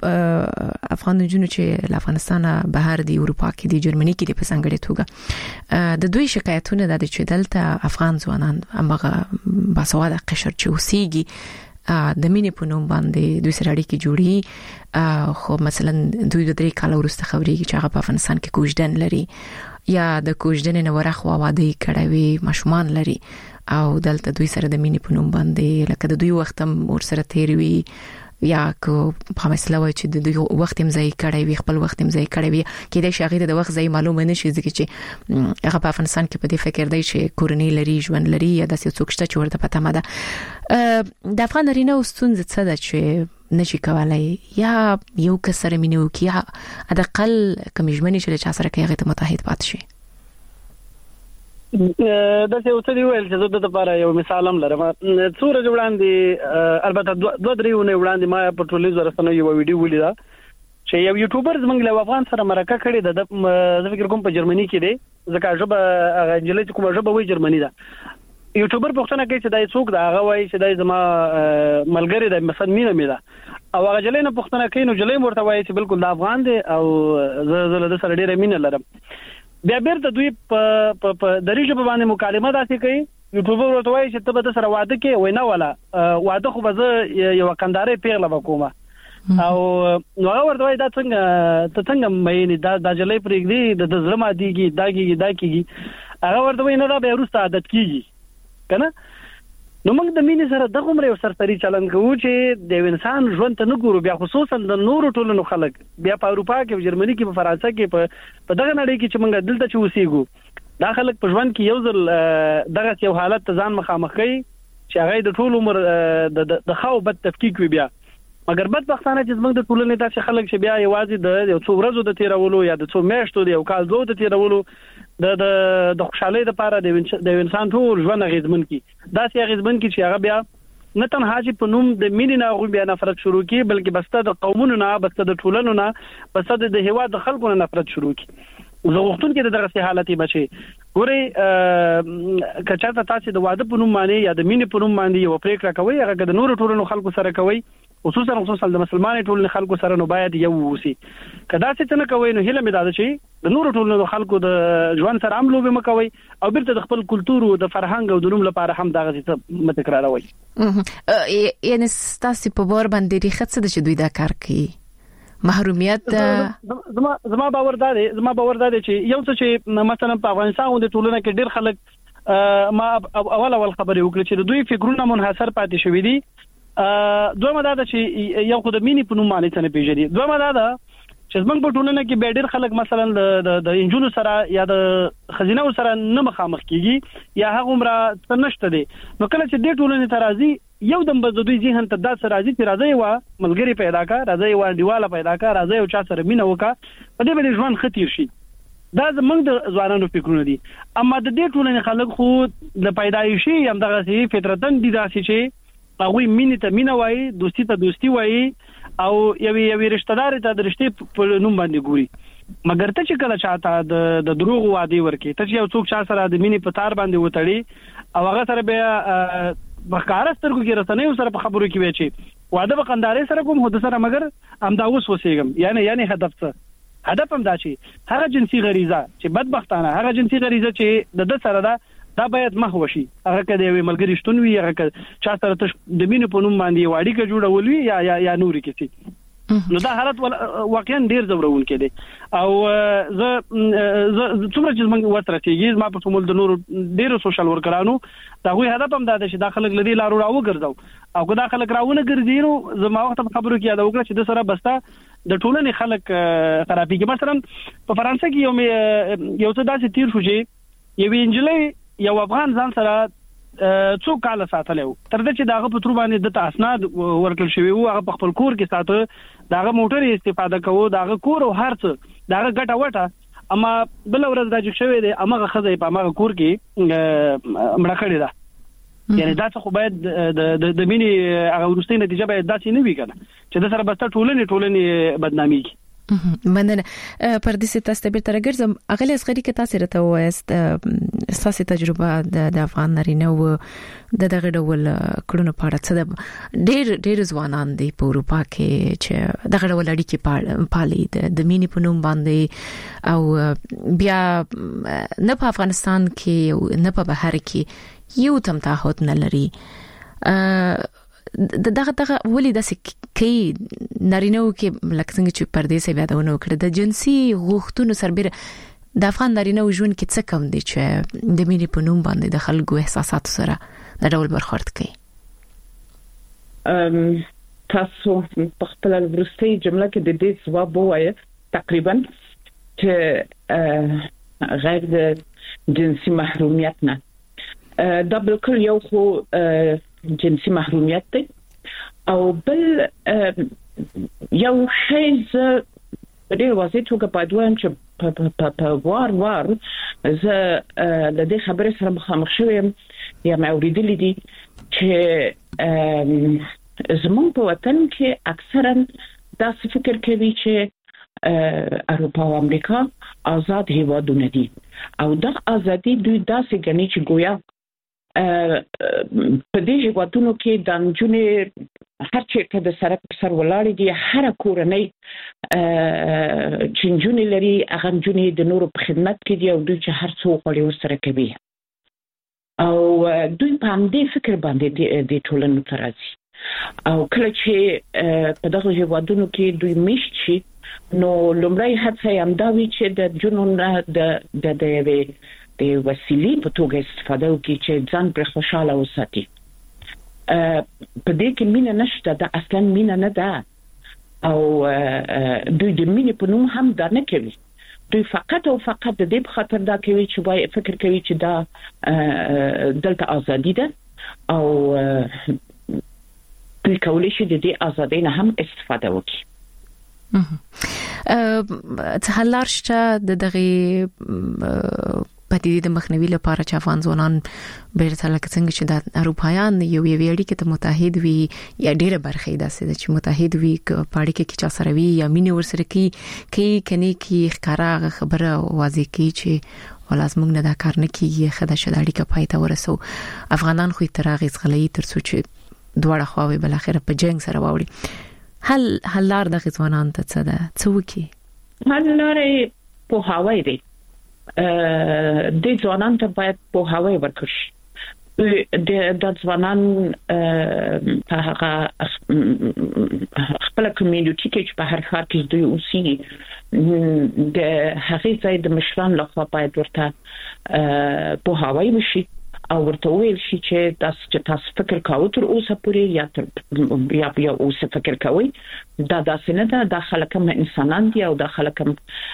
افغان جنو چې افغانستان بهر دی اروپا کې دی جرمني کې دی په څنګه توګه د دوی شکایتونه د چې دلته افغان ځوانان هغه باسواده قشر چې اوسېږي د مینې په نوم باندې دوی سره اړیکې جوړي خو مثلا دوی د درې کال وروسته خبرېږي چې هغه په افغانستان کې کوژدن لري یا د کوژدن نه ورخوا واده کړوي ماشومان لري او دلته دوی سره د مینې په نوم باندې لکه د دوی وخت هم ور سره تیروي یا کو په مسله وای چې د وخت هم ځای کړی وي خپل وخت هم ځای کړی وي کې د شاغید د وخت ځای معلومه نشي ځکه چې هغه په افغانستان کې په دې فکر دی چې کورنۍ لري ژوند لري یا د څه څوک شته چې ورته پته مده د افغان لري نو ستونزه څه ده چې نشي کولای یا یو کسر مينو کې یا ادقل کمیجمنی چې چا سره کې هغه ته متحد پات شي. دا څه اوس دی ویل چې زه د لپاره یو مثال هم لرم څوره وړاندې البته دوه درې ونه وړاندې ما په ټولنیزو رسنیو یو ویډیو ولیدا چې یو یوټیوبر زمنګ له افغان سره مرکه کړې ده د فکر کوم په جرمني کې دی ځکه ژبه هغه انجلۍ کومه ژبه وایي جرمني ده یوټیوبر پښتنه کوي چې دای څوک دا هغه وایي چې دای زما ملګری د مثلا مینه مې ده او هغه جلې نه پښتنه کوي نو جلې مرته وایي چې بالکل د افغان دی او زه زه له سره ډیره مینه لرم بیا بیرته دوی په په دریجه په باندې مکالمه داسې کوي یوټیوبر ورته وایي چې ته به سره واده کې وینا ولا واده خو به زه یو کندارې پیغله وکوم او نو هغه ورته وایي دا څنګه ته څنګه مې دا د جلې پرېږدي د زړه ماديږي داګي داګي هغه ورته وایي نه دا به روسته عادت کیږي کنه نو موږ د مینې سره دغه عمر یو سرتري چلند کوو چې د انسان ژوند ته نه ګورو بیا خصوصا د نورو ټولنو خلک بیا په اروپا کې په جرمني کې په فرانسې کې په دغه نړۍ کې چې موږ دلته چې اوسېګو دا خلک په ژوند کې یو ځل دغه یو حالت ته ځان مخامخ کوي چې هغه د ټول عمر د خاو بد تفکیک وي بیا مګر بدبختانه چې موږ د ټولنې داسې خلک چې بیا یوازې د یو څو ورځو د تیرولو یا د څو میاشتو د یو کال دوه د تیرولو د د د خوشحالۍ لپاره د انسان ټول ژوند غیزمن کی دا سي غیزمن کی چې هغه بیا نه تنها چې په نوم د مینې نه غو بیا نفرت شروع کی بلکې بسته د قومونو نه بسته د ټولنو نه بسته د هوا د خلکو نه نفرت شروع کی زه وختون کې دغه حالتي بچي ګوري کچاته تاسو د واده په نوم باندې یا د مینې په نوم باندې یو پریکړه کوي هغه د نور ټولنو خلکو سره کوي خصوصا خصوصا د مسلمان ټولنو خلکو سره نو باید یو وسی کدا چې نه کوي نو هله مې دا چې د نور ټولنو خلکو د ژوند سره عملو به مکوي او بیرته د خپل کلچر او د فرهنګ او د نوم لپاره هم دغه څه متکراروي یعنی تاسو په بور باندې ریخت څه د دوی دا کار کوي محرومیت زما زما باور دا دی زما باور دا دی چې یو څه چې مثلا په افغانستان د ټولنه کې ډېر خلک ما اول اول خبرې وکړي چې دوی فکرونه منحصر پاتې شوی دي دویمه دا ده چې یو خو د مینې په نوم باندې څه نه پیژني دویمه دا ده چې زمونږ په ټولنه کې به ډېر خلک مثلا د د انجونو سره یا د خزینه سره نه مخامخ کیږي یا هغه عمره څه نشته دي نو کله چې د ټولنې ترازی یو دم به دوی ذهن ته دا سره راځي چې راځي وا ملګری پیدا کا راځي وا دیواله پیدا کا راځي او چا سره مینه وکا په دې باندې ژوند خطیر شي دا زمونږ د ځوانانو فکرونه دي اما د دې ټولنې خلک خو د پیدایشي هم دغه سي فطرتن دي داسې چې هغه مینه ته مینه وایي دوستی ته دوستی وایي او یوې یوې رشتہ دار ته د رشتې په نوم باندې ګوري مګر ته چې کله چاته د د دروغ وادي ورکی ته چې یو څوک چا سره د مینې په تار باندې وتړي او هغه سره به بخاره سترګو کې رسنۍ سره په خبرو کې وچی واده په قندارې سره کوم هدا سره مګر ام دا اوس وسېګم یعنی یعنی هدف څه هدف هم دا چې هغه جنسي غریزه چې بدبختانه هغه جنسي غریزه چې د د سره دا دا باید مخ وشي هغه کده وی ملګری شتون وی هغه چا سره د مینې په نوم باندې واړی کې جوړول وی یا یا, یا نوري کې نو دا حالت واقعا ډیر زورون کې دي او زه زه څومره چې موږ وتر کېږي ما په کومل د نور ډیرو سوشل ورکرانو دا غوي هدف هم دا چې داخله لدی لارو راو ګرځاو او که داخله راونه ګرځي نو زما وخت په خبرو کې دا وکړه چې د سره بستا د ټولنې خلک خرابې کې مثلا په فرانسې کې یو یو څه داسې تیر شو چې یو انجلۍ یو افغان ځان سره څو کال ساتلو تر دې چې داغه په تر باندې د اسناد ورکل شوی او هغه په خپل کور کې ساته داغه موټر استفاده کوو داغه کور او هرڅ داغه ګټه وټه اما بل ورځ راځي شوی دی امغه خزې په امغه کور کې مړه کړی دا یعنی دا څه خو باید د د مینې هغه ورستۍ نتیجه باید داسې نه وي کنه چې د سره بس ټولنې ټولنې بدنامي کی مننه پر دې تاسو ته بیرته راګرځم اغلی اصغری کې تاسو راته وایست تاسو تجربه د افغان نارینه و د دغه ډول کړونو په اړه څه د ډېر ډېر ځوانان دی په اروپا کې چې دغه ډول اړیکې پالي د مینې په نوم باندې او بیا نه په افغانستان کې نه په بهر کې یو تم تعهد نه لري دغه دغه ولې د سکه نارینه کې لکه څنګه چې پردې سي یادونه وکړه د جنسي غوښتنو سربېره د افغان نارینه ژوند کې څه کم دي چې د مینې په نوم باندې د خلکو احساسات سره د ډول برخورد کوي ام تاسو په خپل ورستي جمله کې د دې ځواب وایي تقریبا چې غیر د جنسي محرومیت نه دا بالکل یو خو جنسي محرومیت دی او بل یو شی ز په دې واسطه توګه په دوه چې په وار وار ز د دې خبرې سره مخامخ شوم یا مې اوریدلې دي چې زموږ په وطن کې اکثرا دا فکر کوي چې اروپا او امریکا آزاد هیوادونه دي او دا ازادي دوی داسې ګڼي چې گویا په دې هیوادونو کې د انجونې هر چیرته د سره پر سر ولاړ دي هر کورنۍ چې انجونې لري هغه انجونې د نورو په خدمت کې دي او دوی چې هر څو غوړي ورسره کوي او دوی په همدې فکر باندې د ټولنې ته راځي او کله چې په دغه هیوادونو کې دوی میشت شي نو لومړی هڅه هم دا وي چې د جنون د د د د وسیلې په توګه استفاده وکړي چې ځان پر خوشاله وساتي په دې کې مینه نشته دا اصلا مینه نه ده او دوی د مینې په نوم هم دا نه کوي دوی فقط او فقط د دې په خاطر دا کوي چې وای فکر کوي چې دا دلته ازادي ده او دوی کولی شي د دې ازادۍ نه هم استفاده وکړي څه حلار شته د دغه پدیدې د مخنیوي لپاره چې افغان ځوانان بیرته لکه څنګه چې د اروپایان یو یو اړیکې ته متحد وي یا ډیره برخه یې داسې چې متحد وي پاړي کې چې سره وي یا مینه ورسره کی کې کني کې ښکارا خبره واضح کی چې ولازم نه دا کار نه کیږي خدای شته اړیکه پاتې ورسو افغانان خو تراغیز غلې تر څو چې دواړه خواوې بل اخر په جنگ سره واوړي هل هلار د غزوانان ته څه ده څه وکي هلار په هواي دي د ځوانان ته باید په هواي ورکړي د د ځوانان په هغه خپل کمیونټي کې په هر ښار کې دوی اوسي د هغه ځای د مشران لخوا باید ورته په هواي وشي او ورته ویل شي چې تاسو چې تاسو فکر کوئ تر اوسه پورې یا تر یا یا اوسه فکر کوئ دا داسې نه ده د خلکم انسانان دي او د خلکم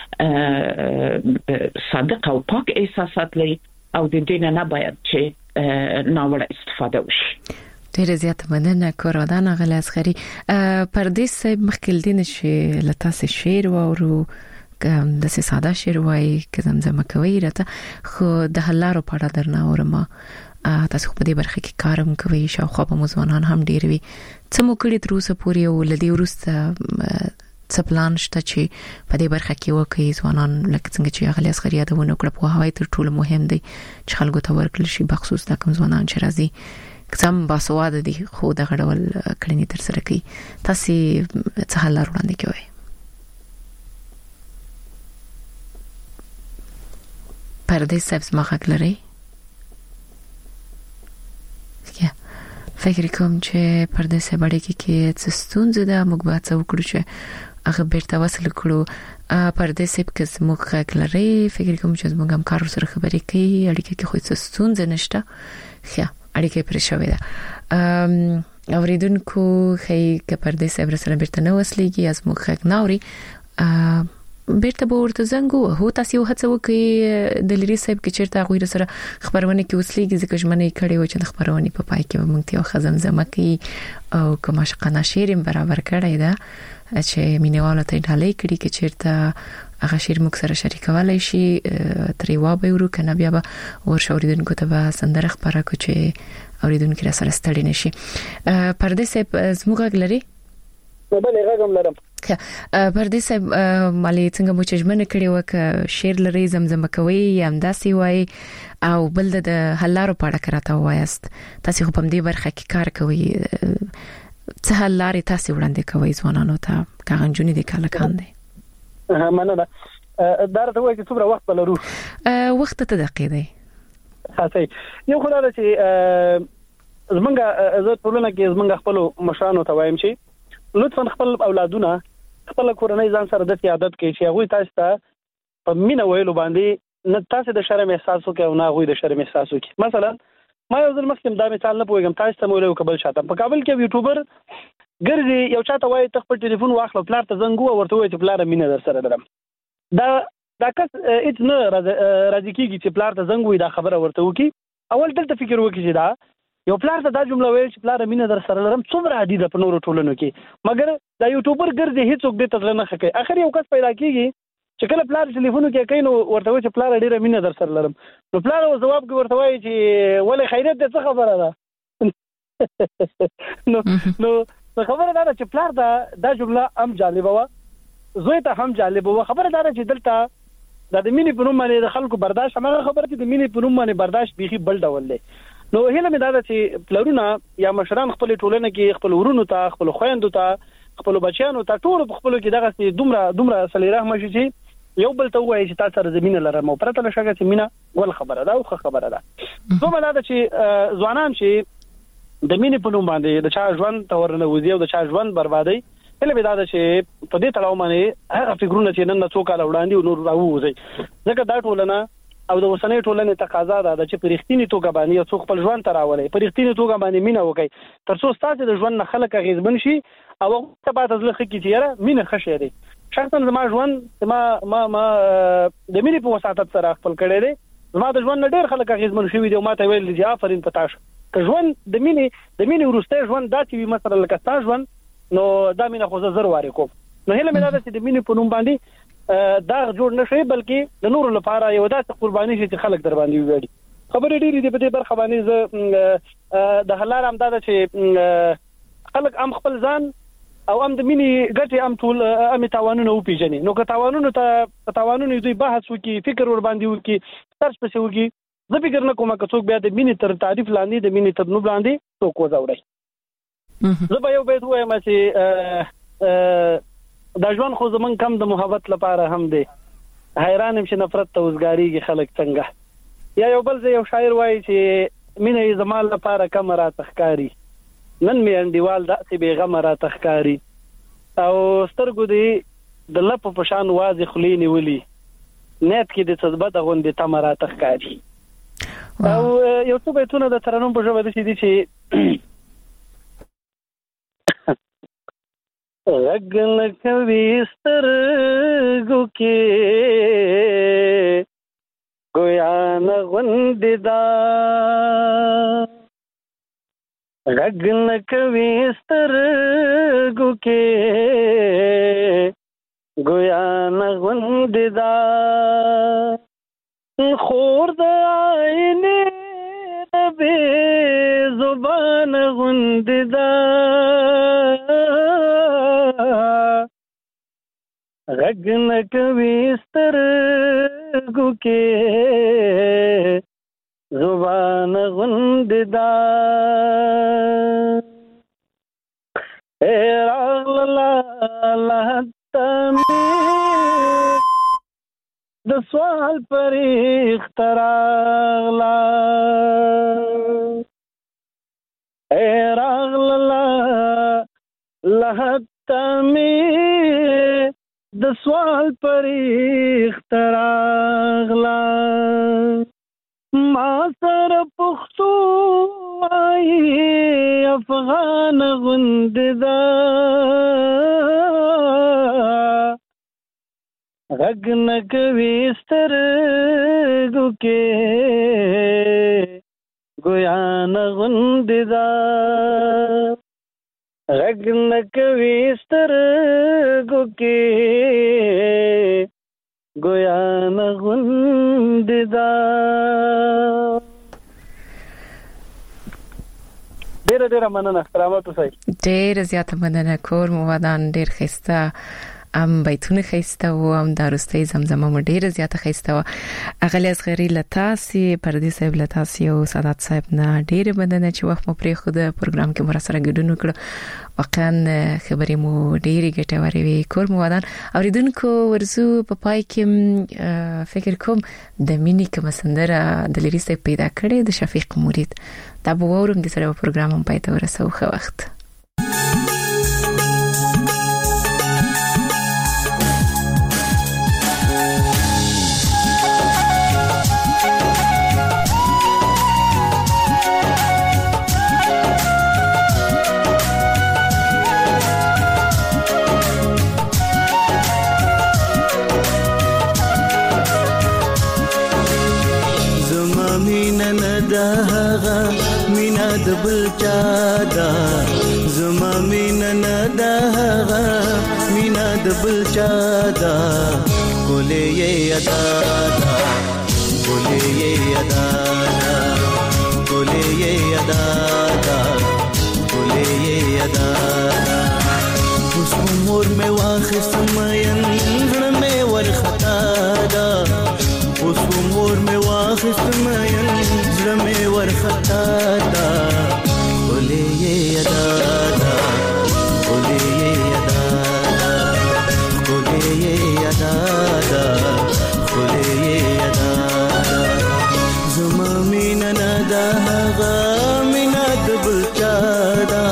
صادق او پاک احساسات لري او د دې نه باید چې ناوړه استفاده وشي. ډیره زیاته مننه کورادان غل اسخري پردیس صاحب مخکلدین شي لتاسه شعر او د ساده شعر وای که زمزمه کوي راته خو د هلارو په اړه درنه اورم تاسو په دې برخه کې کارم کوي شاو خو په مزونان هم ډیر وي څه مو کړی تر اوسه پورې او لدی ورسته څه پلان شته چې په دې برخه کې وکړي ځوانان لکه څنګه چې غلی اسخري یادونه کړ په هواي تر ټولو مهم دی چې خلکو ته ورکړل شي بخصوص د کوم ځوانان چې راځي کسم باسواده دي خو د غړول کړنی تر سره کوي تاسو څه حل وړاندې کوي پردیس صاحب زماغک لري یا فکر کوم چې پردیس صاحب اړیکې کې څه ستونزه ده موږ به څه وکړو چې هغه بیرته وصل کړو پردیس صاحب که زموږ لري فکر کوم چې موږ هم کار سره خبرې کوي اړیکې کې خو څه ستونزه نشته خیا اړیکې پر شوې ده اوریدونکو خی که پردیس صاحب سره بیرته نه وصلېږي از موږ ناوري بیرته به ورته زنګ وو تاسو یو هڅه وکړئ د لری صاحب کې چیرته غوړي سره خبرونه کې وسلېږي ځکه چې منې کړي و چې د خبرونه په پای کې مونږ ته خزمزمه کوي او کوم شقنا شیرم برابر کړی دا چې مینواله ته ډالۍ کړي کې چیرته هغه شیر موږ سره شریکولای شي ترې وابه ورو کنه بیا به ورشوریدونکو ته به سندره خبره کو چې اوریدونکو را سره ستړي نشي پردیس صاحب زموږ لري بله غږم لرم پردیس صاحب مالي څنګه مو چې ژمنه کړې وک شعر لري زمزمه کوي یم داسي وای او بل د هلارو په اړه کراته وایست تاسو په دې برخه کې کار کوي څه هلاري تاسو وړاندې کوي ځوانانو ته کاغنجونی د کال کاند ها مننه دا راته وایي چې څومره وخت بلرو وخت ته دقیقه دی خاصه یو خدای چې زمونږه زه ټولنه کې زمونږ خپل مشرانو ته وایم چې لطفا خپل اولادونه خپل کورنۍ ځان سره د عادت کوي چې هغه تاسو ته په مینه ویلو باندې نه تاسو د شرم احساس وکړئ او نه هغه د شرم احساس وکړي. مثلا ما یو ځل مخکې دا مثال نه پوهیږم تاسو ته مولوي کابل شاته په کابل کې یوټیوبر ګرځي یو چاته وایي ته خپل ټلیفون واخلو پلار ته زنګ و ورته وایي چې پلار مینه در سره درم دا دا کس اټ نه راځي کیږي چې پلار ته زنګ وي دا خبره ورته وکي اول دلته فکر وکړي چې دا یو پلار ته دا جمله ویل چې پلار مینه در سره لرم څومره عادي ده په نورو ټولنو کې مګر دا یوټیوبر ګرځي هیڅوک دې ته نه خکې اخر یو کس پیدا کیږي چې کله پلار ټلیفون کې کوي نو ورته وایي چې پلار ډیره مینه در سره لرم نو پلار او جواب کې ورته وایي چې ولې خیرت دې څه خبره ده نو نو خبره ده چې پلار دا دا جمله هم جالبه و زوی ته هم جالبه و خبره ده چې دلته د مینې په نوم باندې د خلکو برداشت هغه خبره چې د مینې په نوم باندې برداشت بيخي بل ډول دی نو هله مې دا چې پلرونه یا مشران خپل ټولنه کې خپل ورونو ته خپل خويندو ته خپل بچیانو ته ټول خپل کې دغه دومره دومره صلی رحم شي چې یو بل ته وایي چې تاسو سره زمينه لرم او پرته لشګه چې مینا ول خبره ده او خبره ده زه مله دا چې ځوانان چې د مینې په نوم باندې د چا ژوند تورنه وځي او د چا ژوند بربادي هله به دا چې په دې تړاو باندې هغه فکرونه چې نن څو کال وړاندې نور راوځي ځکه دا ټولنه او د وسنۍ ټولنې تقاضا ده چې په رښتینی توګه باندې یو څو خپل ژوند تراولي په رښتینی توګه باندې مینه وکړي تر څو ستاسو د ژوند نه خلک غیزبن شي او ته به تاسو لخوا کې چیرې مینه خشه دي شخصا زما ژوند ما ما ما د مینې په وساتت سره خپل کړی دی زما د ژوند ډېر خلک غیزبن شوي دي او ما ته ویل دي آفرین پتاش که ژوند د مینې د مینې ورسته ژوند داسې وي مثلا لکه تاسو ژوند نو دا مینه خو زه زر واره کوم نو هله مې دا چې د مینې په نوم باندې دا جوړ نشي بلکې د نور لپاره یو داسې قرباني چې خلک در باندې ویړي. خبرې ډېرې دي په دې برخه باندې زه د حلال امداد چې خلک ام خپل ځان او ام د مینی ګټي ام ټول ام تاوانونه وپیژني. نو که تاوانونه ته تاوانونه دوی بحث وکي فکر ور باندې وکي سرچ پسې وکي زه فکر نه کوم که څوک بیا د مینی تر تعریف لاندې د مینی تر نوم لاندې څوک وځوړي. زه به یو بیت وایم چې د ژوند خو زمون کم د محبت لپاره هم دی حیران هم چې نفرت ته وزګاریږي خلک څنګه. یا یو بل ځای یو شاعر وایي چې مینه یې زما لپاره کم راته ښکاري نن مې انډیوال داسې بېغمه راته ښکاري او سترګو دې د لپو په شان واضح خولې نیولي نیت کې د څه بده غوندې تمه راته ښکاري. او یو څو بیتونه د ترنم په ژبه داسې دي چې غږ نه کوي سترګو کې گویا نه غوندې دا غږ نه کوي سترګو کې گویا نه غوندې دا خور د آینې د بې زبان غوندې دا غږ نه کوي سترګو کې زبان غوندې دا اے راغله لهته مې د سوال پرېښت راغله اے راغله لهته مې د سوال پرېښت راغله ما سره پښتو وایي افغان غوندې ده غږ نه کوي سترګو کې ګویا نه غوندې ده غږ نه کوي سترګو کې ګویا نه غوندې ده. ډېره ډېره مننه کرامت صاحب. ډېره زیاته مننه کور مو ودان ډېر ښایسته ام بیتونه خسته و ام دروستي زمزمه مو ډیره زیاته خسته و. اغلی اصغری لتاسي پردي صاحب لتاسي او سادات صاحب نه ډیره مننه چې وخت مو پرې خو د پروګرام کې مر سره ګډون وکړو. واقعا خبرې مو ډیره ګټورې وي. کور مو ودان اوریدونکو ورزو په پای کې فکر کوم د مینی کوم سندره د لیریسته پیدا کړې د شفیق مرید دا به ورم د سره پروګرام هم پای ته ورسو. خو وخت مینا د بل چا دا زما مینا نه دا مینا د بل چا دا ګولې یې ادا دا ګولې یې ادا دا ګولې یې ادا دا ګولې یې ادا اوس عمر مې واخست مېن زړه مې ورختا دا اوس عمر مې واخست مېن زړه مې ورختا دا ګولې یې ادا دا ګولې یې ادا دا ګولې یې ادا دا ګولې یې ادا زما مینا نه دا هغه مینا د بل چا دا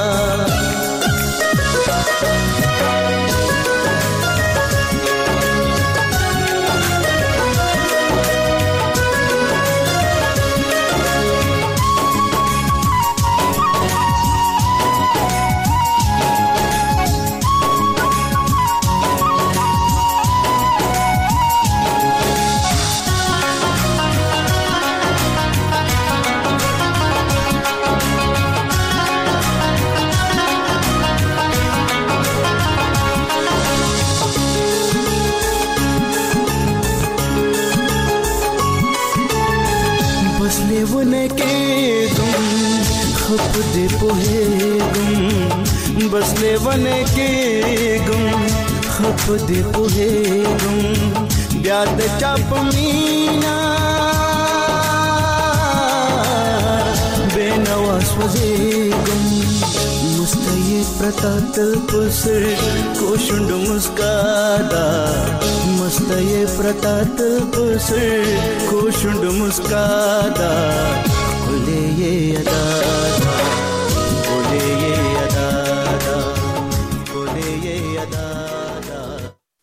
ونه کې ګم خپ دې په ګم بس ونه کې ګم خپ دې په ګم بیا د چا په مینا بینوا سوځېږم مستې پرتا تل پسر کوشند مسکا دا مستې پرتا تل پسر کوشند مسکا دا کولې ادا